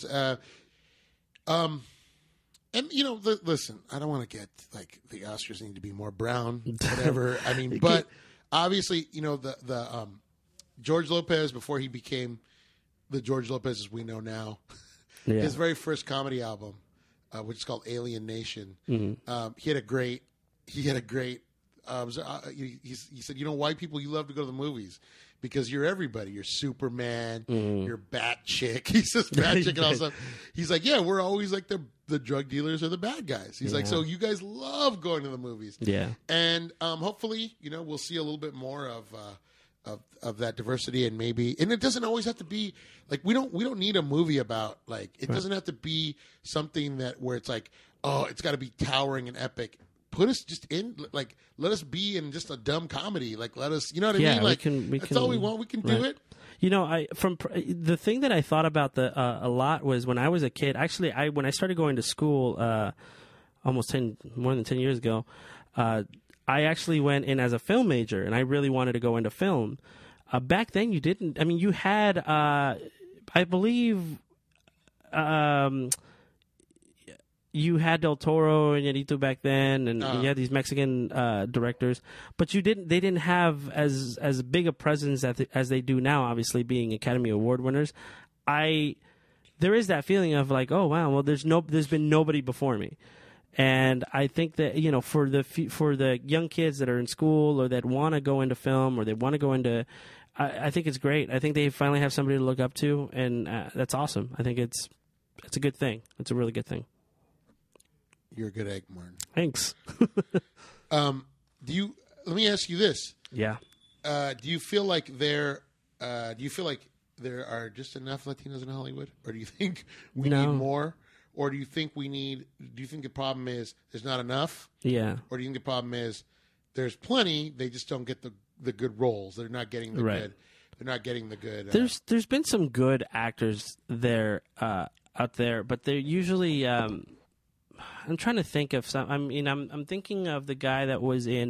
And you know, listen, I don't want to get like the Oscars need to be more brown, whatever. I mean, but obviously, you know, the George Lopez before he became the George Lopez as we know now, his very first comedy album, which is called Alien Nation. Mm-hmm. He had a great. He said, you know, white people, you love to go to the movies because you're everybody. You're Superman. You're Bat Chick. He says Bat Chick and all stuff. He's like, yeah, we're always like the drug dealers or the bad guys. He's like, so you guys love going to the movies. Yeah. And hopefully, you know, we'll see a little bit more of that diversity and it doesn't always have to be like we don't need a movie about like it doesn't have to be something where it's like, oh, it's got to be towering and epic. Put us just in, like, let us be in just a dumb comedy. Like, let us, you know what I mean? Like, that's all we want. We can do it.
You know, the thing that I thought about a lot was when I was a kid. Actually, when I started going to school, more than 10 years ago, I actually went in as a film major, and I really wanted to go into film. Back then, you didn't. I mean, you had, I believe. You had Del Toro and Iñárritu back then, and you had these Mexican directors, but they didn't have as big a presence as they do now. Obviously, being Academy Award winners, there is that feeling of like, oh wow, well there's been nobody before me, and I think that, you know, for the young kids that are in school or that want to go into film or they want to go into, I think it's great. I think they finally have somebody to look up to, and that's awesome. I think it's a good thing. It's a really good thing.
You're a good egg, Martin.
Thanks.
Let me ask you this.
Yeah.
Do you feel like there are just enough Latinos in Hollywood, or do you think we need more, or do you think the problem is there's not enough? Yeah. Or do you think the problem is there's plenty, they just don't get the good roles. They're not getting the good. They're not getting the good.
There's been some good actors there out there, but they're usually. I'm trying to think of some. I mean, I'm thinking of the guy that was in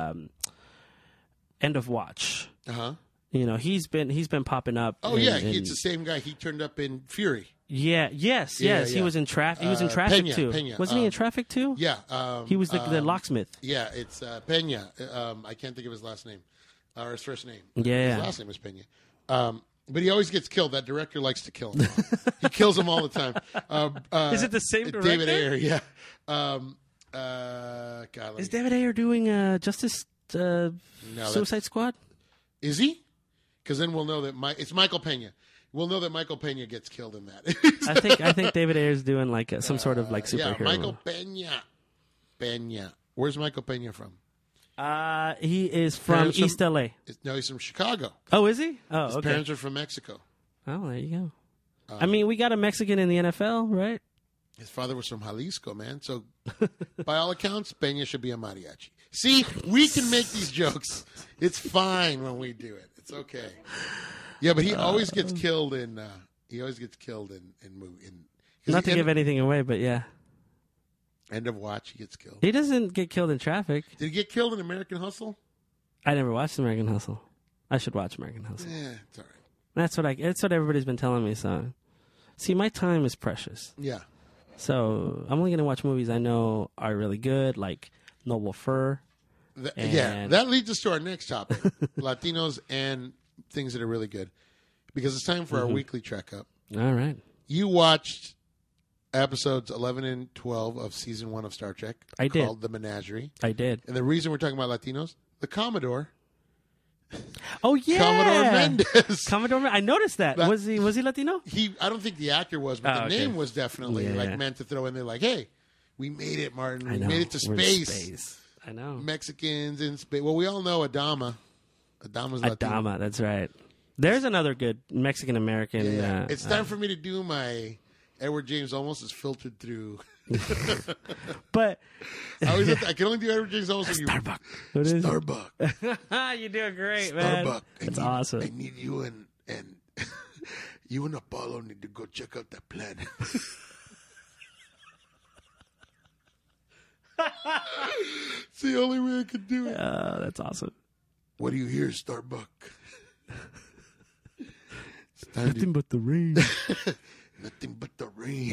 End of Watch. You know, he's been popping up.
Oh yeah, it's the same guy. He turned up in Fury.
Yeah. Yes. He was in Traffic. He was in Traffic too. Wasn't he in Traffic too?
Yeah.
He was the locksmith.
Yeah, it's Pena. I can't think of his last name or his first name.
Yeah.
His last name was Pena. But he always gets killed. That director likes to kill him. He kills him all the time.
Is it the same director?
David Ayer, yeah.
Is David Ayer doing Suicide Squad?
Is he? Because then we'll know that it's Michael Pena. We'll know that Michael Pena gets killed in that.
I think David Ayer's doing like some sort of like superhero.
Yeah, Michael Pena. Where's Michael Pena from?
He is from East LA.
No, he's from Chicago.
Oh, is he? Oh,
His parents are from Mexico.
Oh, there you go. I mean, we got a Mexican in the NFL, right?
His father was from Jalisco, man. So, by all accounts, Pena should be a mariachi. See, we can make these jokes. It's fine when we do it. It's okay. Yeah, but he always gets killed in. movie.
Not to give anything away, but yeah.
End of Watch, he gets killed.
He doesn't get killed in Traffic.
Did he get killed in American Hustle?
I never watched American Hustle. I should watch American Hustle.
Yeah, it's all right.
That's what everybody's been telling me. So, see, my time is precious.
Yeah.
So I'm only going to watch movies I know are really good, like Noble Fur.
That leads us to our next topic: Latinos and things that are really good. Because it's time for our weekly checkup.
All right.
You watched episodes 11 and 12 of season 1 of Star Trek.
I did.
Called The Menagerie.
I did.
And the reason we're talking about Latinos, the Commodore.
Oh yeah,
Commodore Mendez.
Commodore. I noticed that. Was he Latino?
I don't think the actor was, but the name was definitely
Yeah.
meant to throw in there. Like, hey, we made it, Martin. We
I know.
made it to
We're in
space.
I know.
Mexicans in space. Well, we all know Adama. Adama's Latino.
Adama. That's right. There's another good Mexican American.
Yeah. It's time for me to do my Edward James Olmos is filtered through.
But
I can only do Edward James Olmos when you
Starbuck. What is
Starbuck.
You're doing great, man.
Starbuck.
That's awesome.
I need you and you and Apollo need to go check out that planet. It's the only way I could do it.
That's awesome.
What do you hear, Starbuck? It's time
Nothing but the rain.
Nothing but the rain.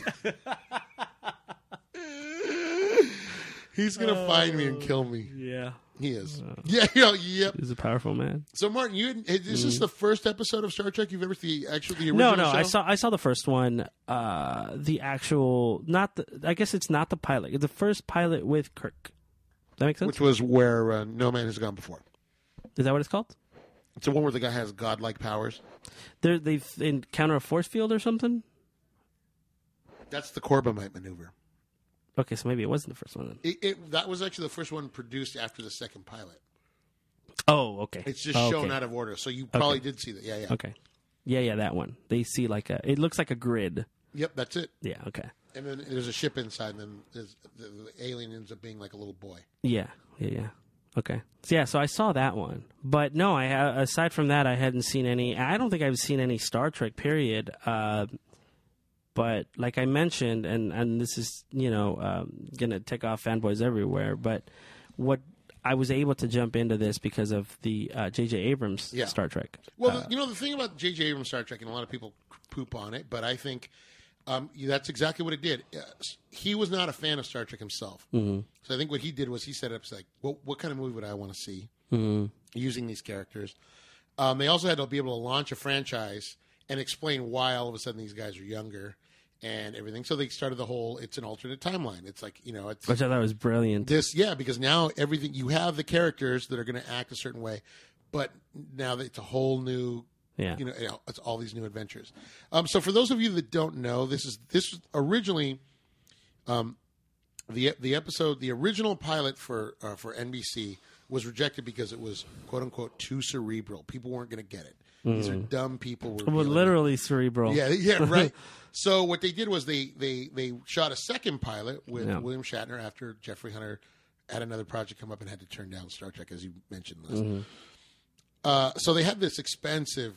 He's gonna find me and kill me.
Yeah.
He is. Yep.
He's a powerful man.
So, Martin, is this the first episode of Star Trek you've ever seen? Actually, the
No,
original show?
I saw the first one. The actual, I guess it's not the pilot. The first pilot with Kirk. That makes sense.
Which was where No Man Has Gone Before.
Is that what it's called?
It's the one where the guy has godlike powers.
They encounter a force field or something.
That's the Corbomite maneuver.
Okay, so maybe it wasn't the first one then.
That was actually the first one produced after the second pilot.
Oh, okay.
It's just shown out of order, so you probably did see that. Yeah.
Okay. Yeah, that one. They see it looks like a grid.
Yep, that's it.
Yeah, okay.
And then there's a ship inside, and then the alien ends up being like a little boy.
Yeah. Okay. So I saw that one. But no, aside from that, I hadn't seen any. I don't think I've seen any Star Trek, period. But like I mentioned, and this is, going to tick off fanboys everywhere, but what I was able to jump into this because of the J.J. Abrams Star Trek.
Well, the thing about J.J. Abrams Star Trek, and a lot of people poop on it, but I think that's exactly what it did. He was not a fan of Star Trek himself. Mm-hmm. So I think what he did was he set up, like, well, what kind of movie would I want to see using these characters? They also had to be able to launch a franchise and explain why all of a sudden these guys are younger and everything. So they started the whole, it's an alternate timeline. It's like, it's...
Which I thought was brilliant.
Because now everything, you have the characters that are going to act a certain way, but now it's a whole new, it's all these new adventures. So for those of you that don't know, this was originally, the original pilot for NBC was rejected because it was quote unquote too cerebral. People weren't going to get it. These are dumb people.
Well, literally cerebral.
Yeah, right. So what they did was they shot a second pilot with William Shatner after Jeffrey Hunter had another project come up and had to turn down Star Trek, as you mentioned, Liz. Mm-hmm. So they had this expensive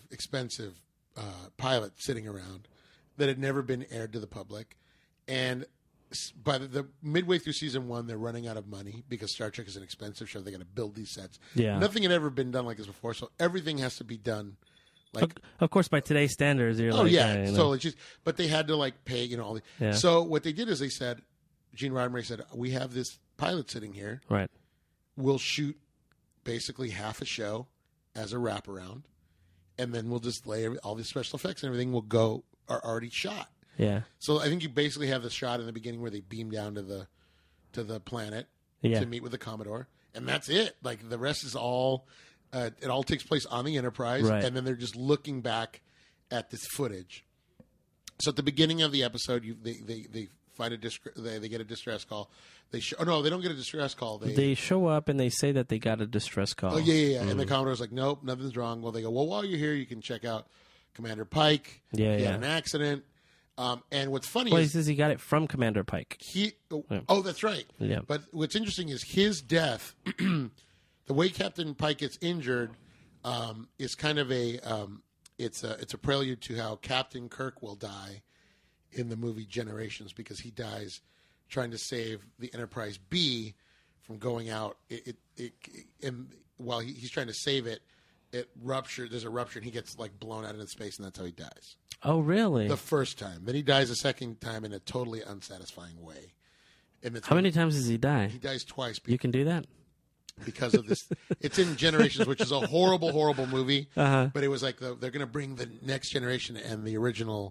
pilot sitting around that had never been aired to the public, and by the midway through season 1, they're running out of money because Star Trek is an expensive show. They got to build these sets.
Yeah,
nothing had ever been done like this before, so everything has to be done. Like,
of course, by today's standards, you're
totally. But they had to pay, all the.
Yeah.
So what they did is they said, Gene Roddenberry said, "We have this pilot sitting here.
Right.
We'll shoot basically half a show as a wraparound, and then we'll just lay all the special effects and everything are already shot."
Yeah.
So I think you basically have the shot in the beginning where they beam down to the planet to meet with the Commodore, and that's it. Like the rest is all. It all takes place on the Enterprise,
right.
And then they're just looking back at this footage. So at the beginning of the episode, they find they get a distress call. They don't get a distress call.
They show up and they say that they got a distress call.
Oh yeah. And the Commodore's like, nope, nothing's wrong. Well, they go, well, while you're here, you can check out Commander Pike. He had an accident. And what's funny
he says he got it from Commander Pike.
Oh, that's right.
Yeah.
But what's interesting is his death. The way Captain Pike gets injured is kind of it's a prelude to how Captain Kirk will die in the movie Generations, because he dies trying to save the Enterprise B from going out. And while he's trying to save it, it ruptured. There's a rupture, and he gets blown out into space, and that's how he dies.
Oh, really?
The first time. Then he dies a second time in a totally unsatisfying way. And
how many times does he die?
He dies twice.
You can do that?
Because of this. It's in Generations, which is a horrible, horrible movie.
Uh-huh.
But it was like they're going to bring the next generation and the original,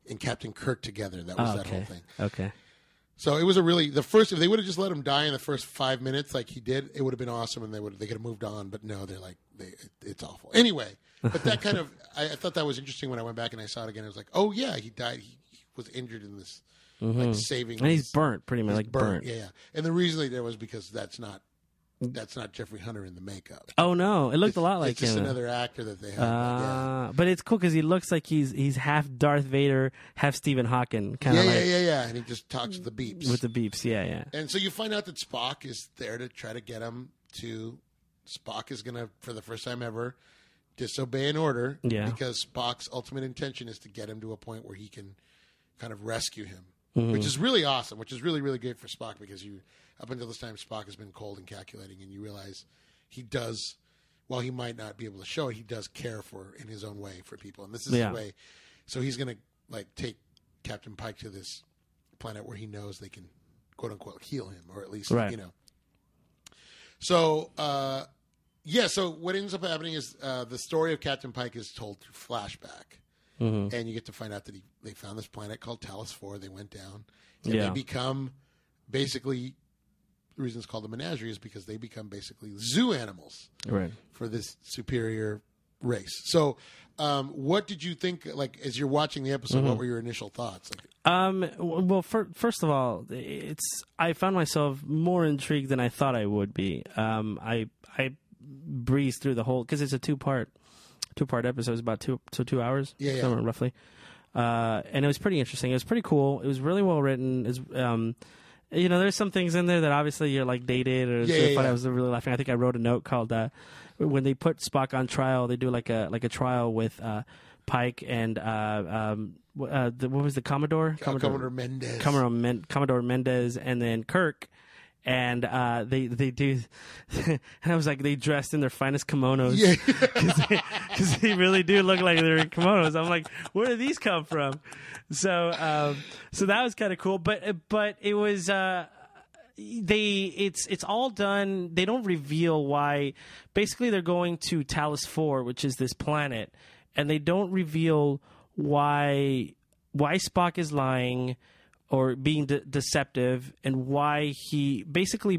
and Captain Kirk together. That was that whole thing.
Okay.
So it was if they would have just let him die in the first 5 minutes like he did, it would have been awesome, and they could have moved on. But no, they're like, it's awful. Anyway, but that kind of, I thought that was interesting when I went back and I saw it again. I was like, oh yeah, he died. He was injured in this, like saving.
And he's burnt, pretty much, like burnt.
Yeah. And the reason they did was because that's not Jeffrey Hunter in the makeup.
Oh no, it looked a lot like
it's just
him.
another actor that they have.
But it's cool because he looks like he's half Darth Vader, half Stephen Hawking, kind of
yeah. And he just talks with the beeps.
With the beeps, yeah.
And so you find out that Spock is there to try to get him to. Spock is gonna, for the first time ever, disobey an order.
Yeah.
Because Spock's ultimate intention is to get him to a point where he can kind of rescue him, which is really awesome. Which is really, really great for Spock because up until this time, Spock has been cold and calculating, and you realize he does, while he might not be able to show it, he does care in his own way for people. And this is the way. So he's going to take Captain Pike to this planet where he knows they can, quote unquote, heal him, or at least, So, so what ends up happening is the story of Captain Pike is told through flashback. And you get to find out that they found this planet called Talos 4. They went down, and they become basically. The reason it's called a menagerie is because they become basically zoo animals for this superior race. So, what did you think? Like, as you're watching the episode, what were your initial thoughts?
Well, first of all, I found myself more intrigued than I thought I would be. I breezed through the whole because it's a two part episode. It's about 2 hours, somewhere roughly. And it was pretty interesting. It was pretty cool. It was really well written. There's some things in there that obviously you're like dated or fun. I was really laughing. I think I wrote a note called when they put Spock on trial, they do like a trial with Pike and what was the Commodore?
Commodore Mendez.
Commodore Mendez, and then Kirk. And they do, and I was like, they dressed in their finest kimonos because they really do look like they're in kimonos. I'm like, where did these come from? So that was kind of cool. But it was it's all done. They don't reveal why. Basically, they're going to Talos 4, which is this planet, and they don't reveal why Spock is lying or being deceptive, and why he basically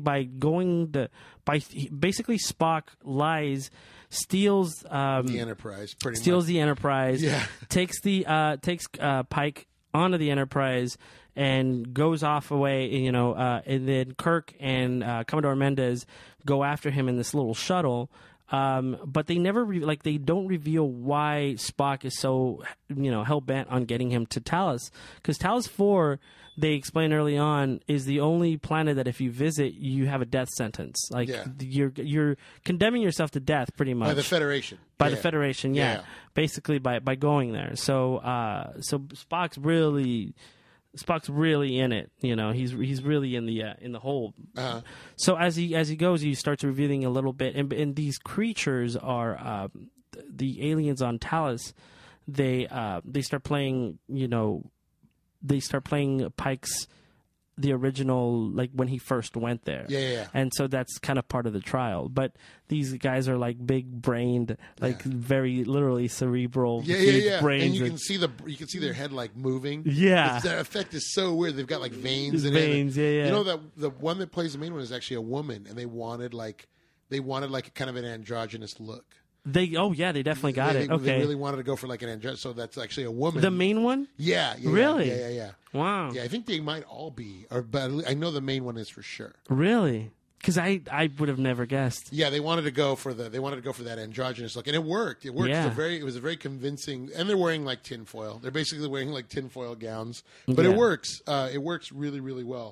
Spock lies, steals
the Enterprise,
the Enterprise, takes Pike onto the Enterprise and goes off away, and then Kirk and Commodore Mendez go after him in this little shuttle. But they never they don't reveal why Spock is so hell bent on getting him to Talos, because Talos 4, they explain early on, is the only planet that if you visit you have a death sentence. You're condemning yourself to death pretty much
by the Federation.
The Federation, basically by going there. So Spock's really in it. He's really in the hole. So as he goes, he starts revealing a little bit, and these creatures are the aliens on Talos. They start playing. They start playing Pike's the original, like when he first went there. And so that's kind of part of the trial. But these guys are like big brained, very literally cerebral, huge brains.
And you can see their head like moving.
Yeah.
That effect is so weird. They've got like veins in
it.
You know that the one that plays the main one is actually a woman, and they wanted like kind of an androgynous look.
They definitely got it. Okay.
They really wanted to go for like an androgynous, so that's actually a woman.
The main one?
Yeah.
Really?
Yeah.
Wow.
Yeah, I think they might all be, but I know the main one is for sure.
Really? Because I would have never guessed.
Yeah, they wanted to go for that androgynous look, and it worked. It worked.
Yeah.
It was a very convincing, and they're wearing like tinfoil. They're basically wearing like tinfoil gowns, but it works. It works really, really well.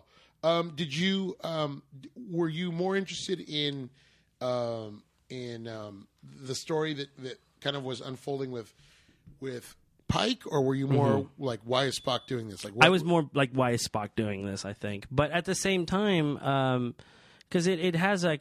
Were you more interested in the story that kind of was unfolding with Pike, or were you more like, why is Spock doing this?
I was more like, why is Spock doing this? I think, but at the same time, because it has like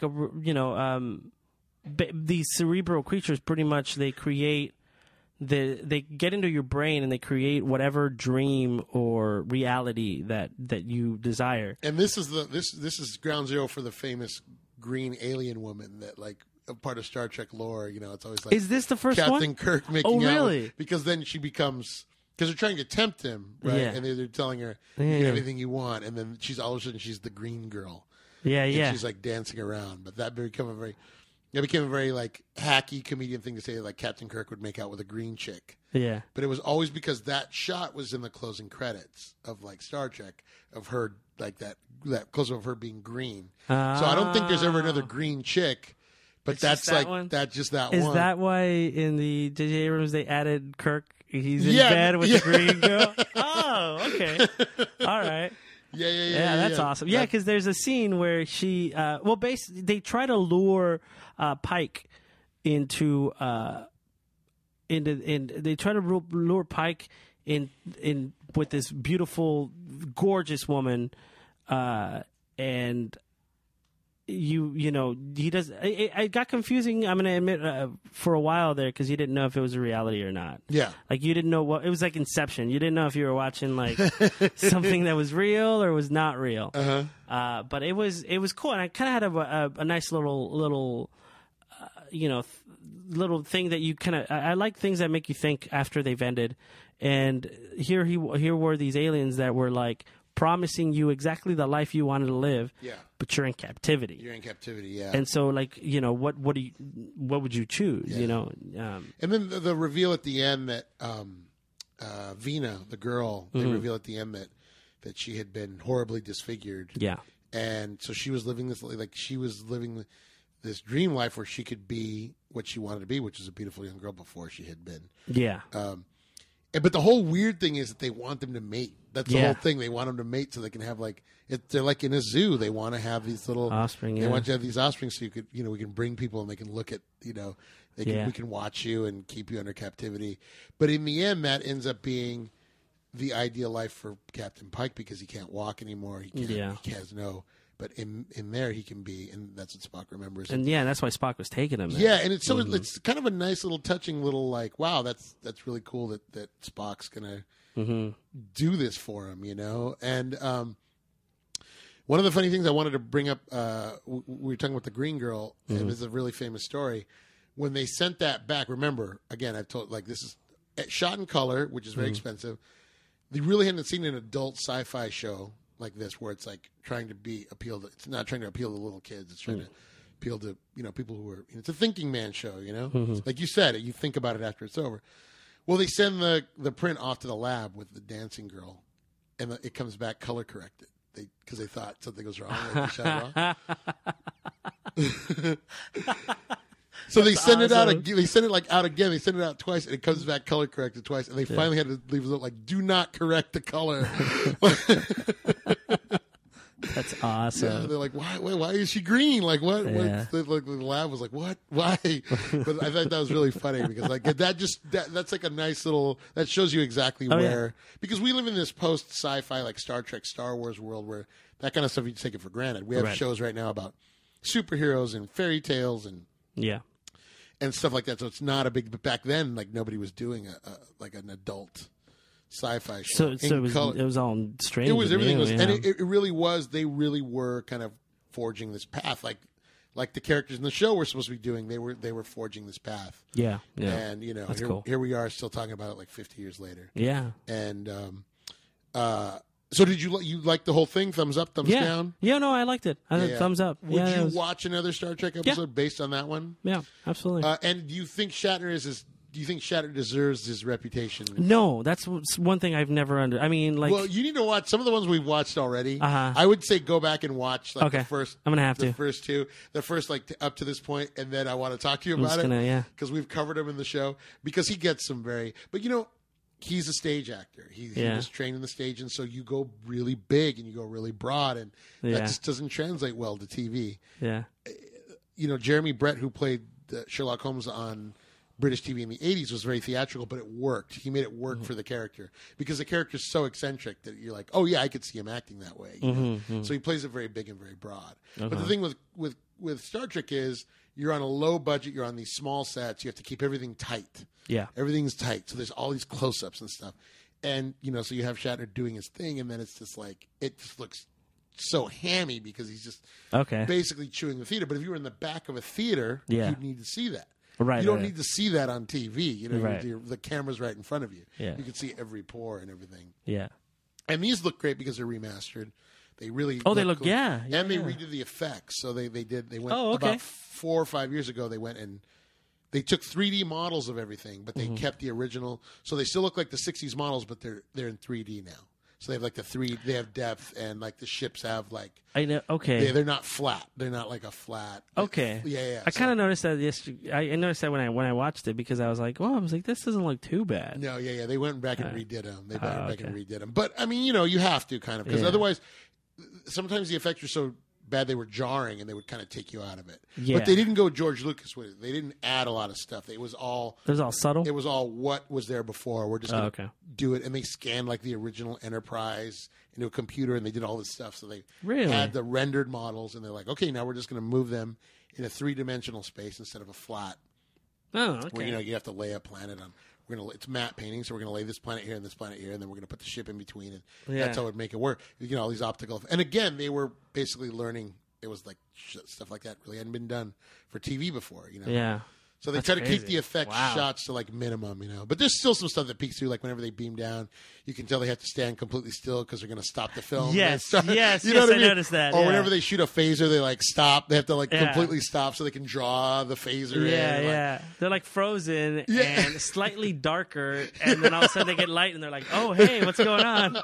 these cerebral creatures. Pretty much, they create they get into your brain and they create whatever dream or reality that you desire.
And this is ground zero for the famous green alien woman that like. A part of Star Trek lore, it's always like,
is this the first
Captain
one?
Kirk making
really?
out because then she becomes because they're trying to tempt him, right?
Yeah.
And they're telling her, "You can have anything you want," and then she's all of a sudden she's the green girl.
Yeah,
and
yeah.
she's like dancing around, but that became a very like hacky comedian thing to say, like Captain Kirk would make out with a green chick.
Yeah.
But it was always because that shot was in the closing credits of like Star Trek of her like that close up of her being green. So I don't think there's ever another green chick. But that's
that
like
one?
that's just that
Is
one.
that why in the J.J. Abrams they added Kirk? He's in bed with the green girl. Oh, okay. All right.
Yeah.
That's awesome. Yeah, because there's a scene where she, basically they try to lure Pike into they try to lure Pike in with this beautiful, gorgeous woman, and you know he does. I got confusing. I'm gonna admit for a while there because you didn't know if it was a reality or not.
Yeah,
like you didn't know what it was like Inception. You didn't know if you were watching like something that was real or was not real. But it was cool, and I kind of had a nice little little thing that you kind of. I like things that make you think after they've ended, and here were these aliens that were like promising you exactly the life you wanted to live.
Yeah.
But you're in captivity.
You're in captivity, yeah.
And so, like, you know, what would you choose? Yeah. You know,
and then the reveal at the end that Vina, the girl, they reveal at the end that she had been horribly disfigured.
Yeah.
And so she was living this dream life where she could be what she wanted to be, which is a beautiful young girl before she had been.
Yeah.
But the whole weird thing is that they want them to mate. That's the whole thing. They want them to mate so they can have they're like in a zoo. They want to have these little
offspring.
They want to have these offspring so you could, we can bring people and they can look at, we can watch you and keep you under captivity. But in the end, that ends up being the ideal life for Captain Pike because he can't walk anymore. He has no. But in there he can be, and that's what Spock remembers.
And that's why Spock was taking him there.
Yeah, and it's it's kind of a nice little touching little like, wow, that's really cool that Spock's gonna do this for him, And one of the funny things I wanted to bring up, we were talking about the Green Girl, and this is a really famous story. When they sent that back, remember, again, I've told this is shot in color, which is very expensive. They really hadn't seen an adult sci-fi show like this where it's like trying to it's not trying to appeal to little kids, it's trying to appeal to people who are, it's a thinking man show, like you said, you think about it after it's over. Well, they send the print off to the lab with the dancing girl and it comes back color corrected because they thought something was wrong, like they shot it off. So they send it out again. They send it out again. They send it out twice, and it comes back color corrected twice. And they finally had to leave it like, "Do not correct the color."
That's awesome.
Yeah, they're like, "Why is she green? Like what?" Yeah. The lab was like, "What? Why?" But I thought that was really funny because that's like a nice little that shows you exactly where because we live in this post sci-fi like Star Trek, Star Wars world where that kind of stuff you take it for granted. We have shows right now about superheroes and fairy tales and and stuff like that. So it's not a big. But back then, like nobody was doing like an adult sci-fi show.
So it was all strange.
It was everything was, and it really was. They really were kind of forging this path, like the characters in the show were supposed to be doing. They were forging this path.
Yeah.
And
That's cool.
Here we are, still talking about it like 50 years later.
Yeah.
And so did you like the whole thing? Thumbs up, thumbs down?
Yeah, no, I liked it. Thumbs up.
Would you watch another Star Trek episode based on that one?
Yeah, absolutely.
And do you think Shatner deserves his reputation?
No, that's one thing I've never I mean, like.
Well, you need to watch some of the ones we've watched already.
I
would say go back and watch the first.
I'm gonna have
the first two, the first up to this point, and then I want to talk to you about it because we've covered him in the show because he gets some but he's a stage actor. He was trained in the stage, and so you go really big and you go really broad, and that just doesn't translate well to TV.
Yeah.
Jeremy Brett, who played Sherlock Holmes on British TV in the 80s, was very theatrical, but it worked. He made it work for the character because the character's so eccentric that you're like, oh, yeah, I could see him acting that way. So he plays it very big and very broad. But the thing with Star Trek is you're on a low budget, you're on these small sets, you have to keep everything tight.
Yeah.
Everything's tight. So there's all these close-ups and stuff. And, so you have Shatner doing his thing, and then it's just like, it just looks so hammy because he's just basically chewing the theater. But if you were in the back of a theater, you'd need to see that.
Right.
You don't
right.
need to see that on TV. You know,
Right.
the camera's right in front of you.
Yeah.
You can see every pore and everything.
Yeah.
And these look great because they're remastered. They really
They look
cool.
yeah.
And they
yeah.
redid the effects. So they went
Oh, okay.
about 4 or 5 years ago. They went and they took 3D models of everything, but they kept the original. So they still look like the 60s models, but they're in 3D now. So they have like they have depth, and like the ships have like
I know. Okay.
they're not flat. They're not like a flat.
Okay.
Yeah.
I kind of noticed that yesterday. I noticed that when I watched it because I was like, well, I was like, this doesn't look too bad.
No, yeah. They went back and redid them. They went back and
okay.
redid them. But I mean, you have to kind of because
Yeah.
otherwise, sometimes the effects are so bad they were jarring and they would kind of take you out of it.
Yeah.
But they didn't go George Lucas with it. They didn't add a lot of stuff. It was all
subtle.
It was all what was there before. We're just going to
okay.
do it. And they scanned like the original Enterprise into a computer, and they did all this stuff. So they
Really?
had the rendered models, and they're like, okay, now we're just going to move them in a 3-dimensional space instead of a flat.
Oh, okay.
Where you have to lay a planet on. It's matte painting, so we're gonna lay this planet here and this planet here, and then we're gonna put the ship in between, and that's how it would make it work. All these optical. And again, they were basically learning. It was like stuff like that really hadn't been done for TV before.
Yeah.
So they
That's
try to keep
crazy.
the effect
Wow.
shots to like minimum, But there's still some stuff that peeks through, like whenever they beam down, you can tell they have to stand completely still because they're going to stop the film.
Yes,
And they
yes,
you know
yes,
what
I
mean?
noticed that,
Or
yeah.
whenever they shoot a phaser, they like stop. They have to like
Yeah.
completely stop so they can draw the phaser
Yeah,
in.
yeah. They're like frozen
Yeah.
and slightly darker, and then all of a sudden they get light, and they're like, "Oh, hey, what's going on?"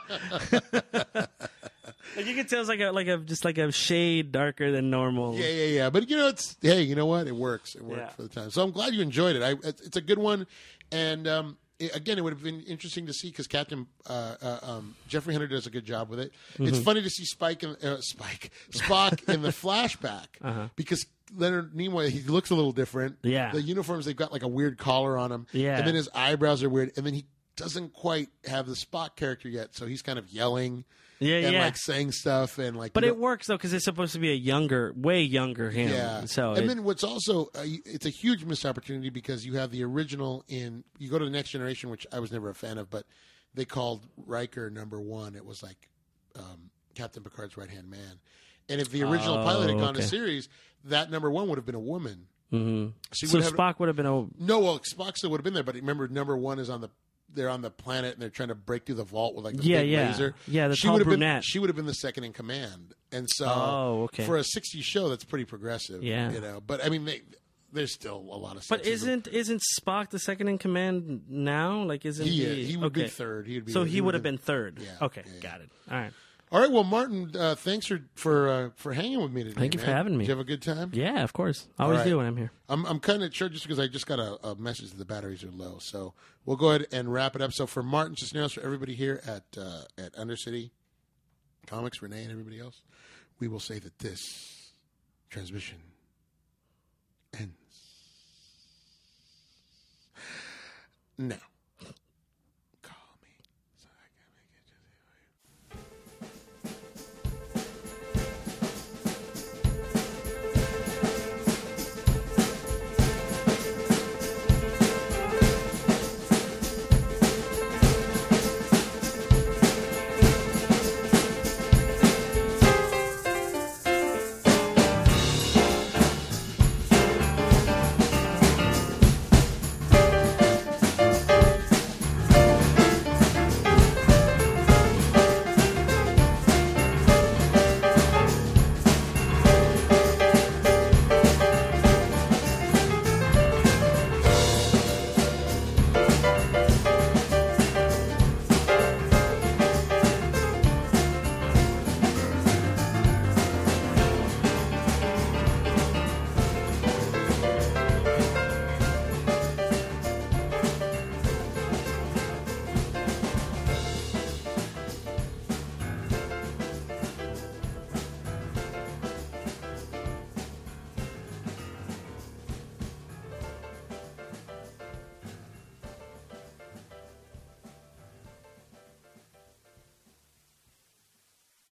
Like you can tell it's just like a shade darker than normal.
Yeah. But it's you know what? It works. It worked
Yeah.
for the time. So I'm glad you enjoyed it. It's a good one, and again, it would have been interesting to see because Captain Jeffrey Hunter does a good job with it. It's funny to see Spock in the flashback because Leonard Nimoy, he looks a little different.
Yeah.
The uniforms, they've got like a weird collar on him.
Yeah.
And then his eyebrows are weird, and then he doesn't quite have the Spock character yet, so he's kind of yelling. And like saying stuff and like,
But it works though because it's supposed to be way younger him.
yeah.
So
then what's also it's a huge missed opportunity because you have the original you go to the Next Generation, which I was never a fan of, but they called Riker number 1. It was like Captain Picard's right hand man, and if the original pilot had gone to series, that number 1 would have been a woman.
Mm-hmm.
So
Spock would have been a
Spock still would have been there, but remember number 1 is they're on the planet and they're trying to break through the vault with like the big laser.
Yeah, the
she
tall
would have
brunette.
she would have been the second in command, and so for a 60s show, that's pretty progressive.
Yeah,
But I mean, there's still a lot of.
But
sexism.
isn't Spock the second in command now? Like, isn't
he would be third.
He would have been third.
Yeah.
Okay, got it. All right.
All right. Well, Martin, thanks for hanging with me today.
Thank you for having me.
Did you have a good time?
Yeah, of course. I always do when I'm here.
I'm kind of short just because I just got a message that the batteries are low. So we'll go ahead and wrap it up. So for Martin Cisneros, for everybody here at Undercity Comics, Renee and everybody else, we will say that this transmission ends now.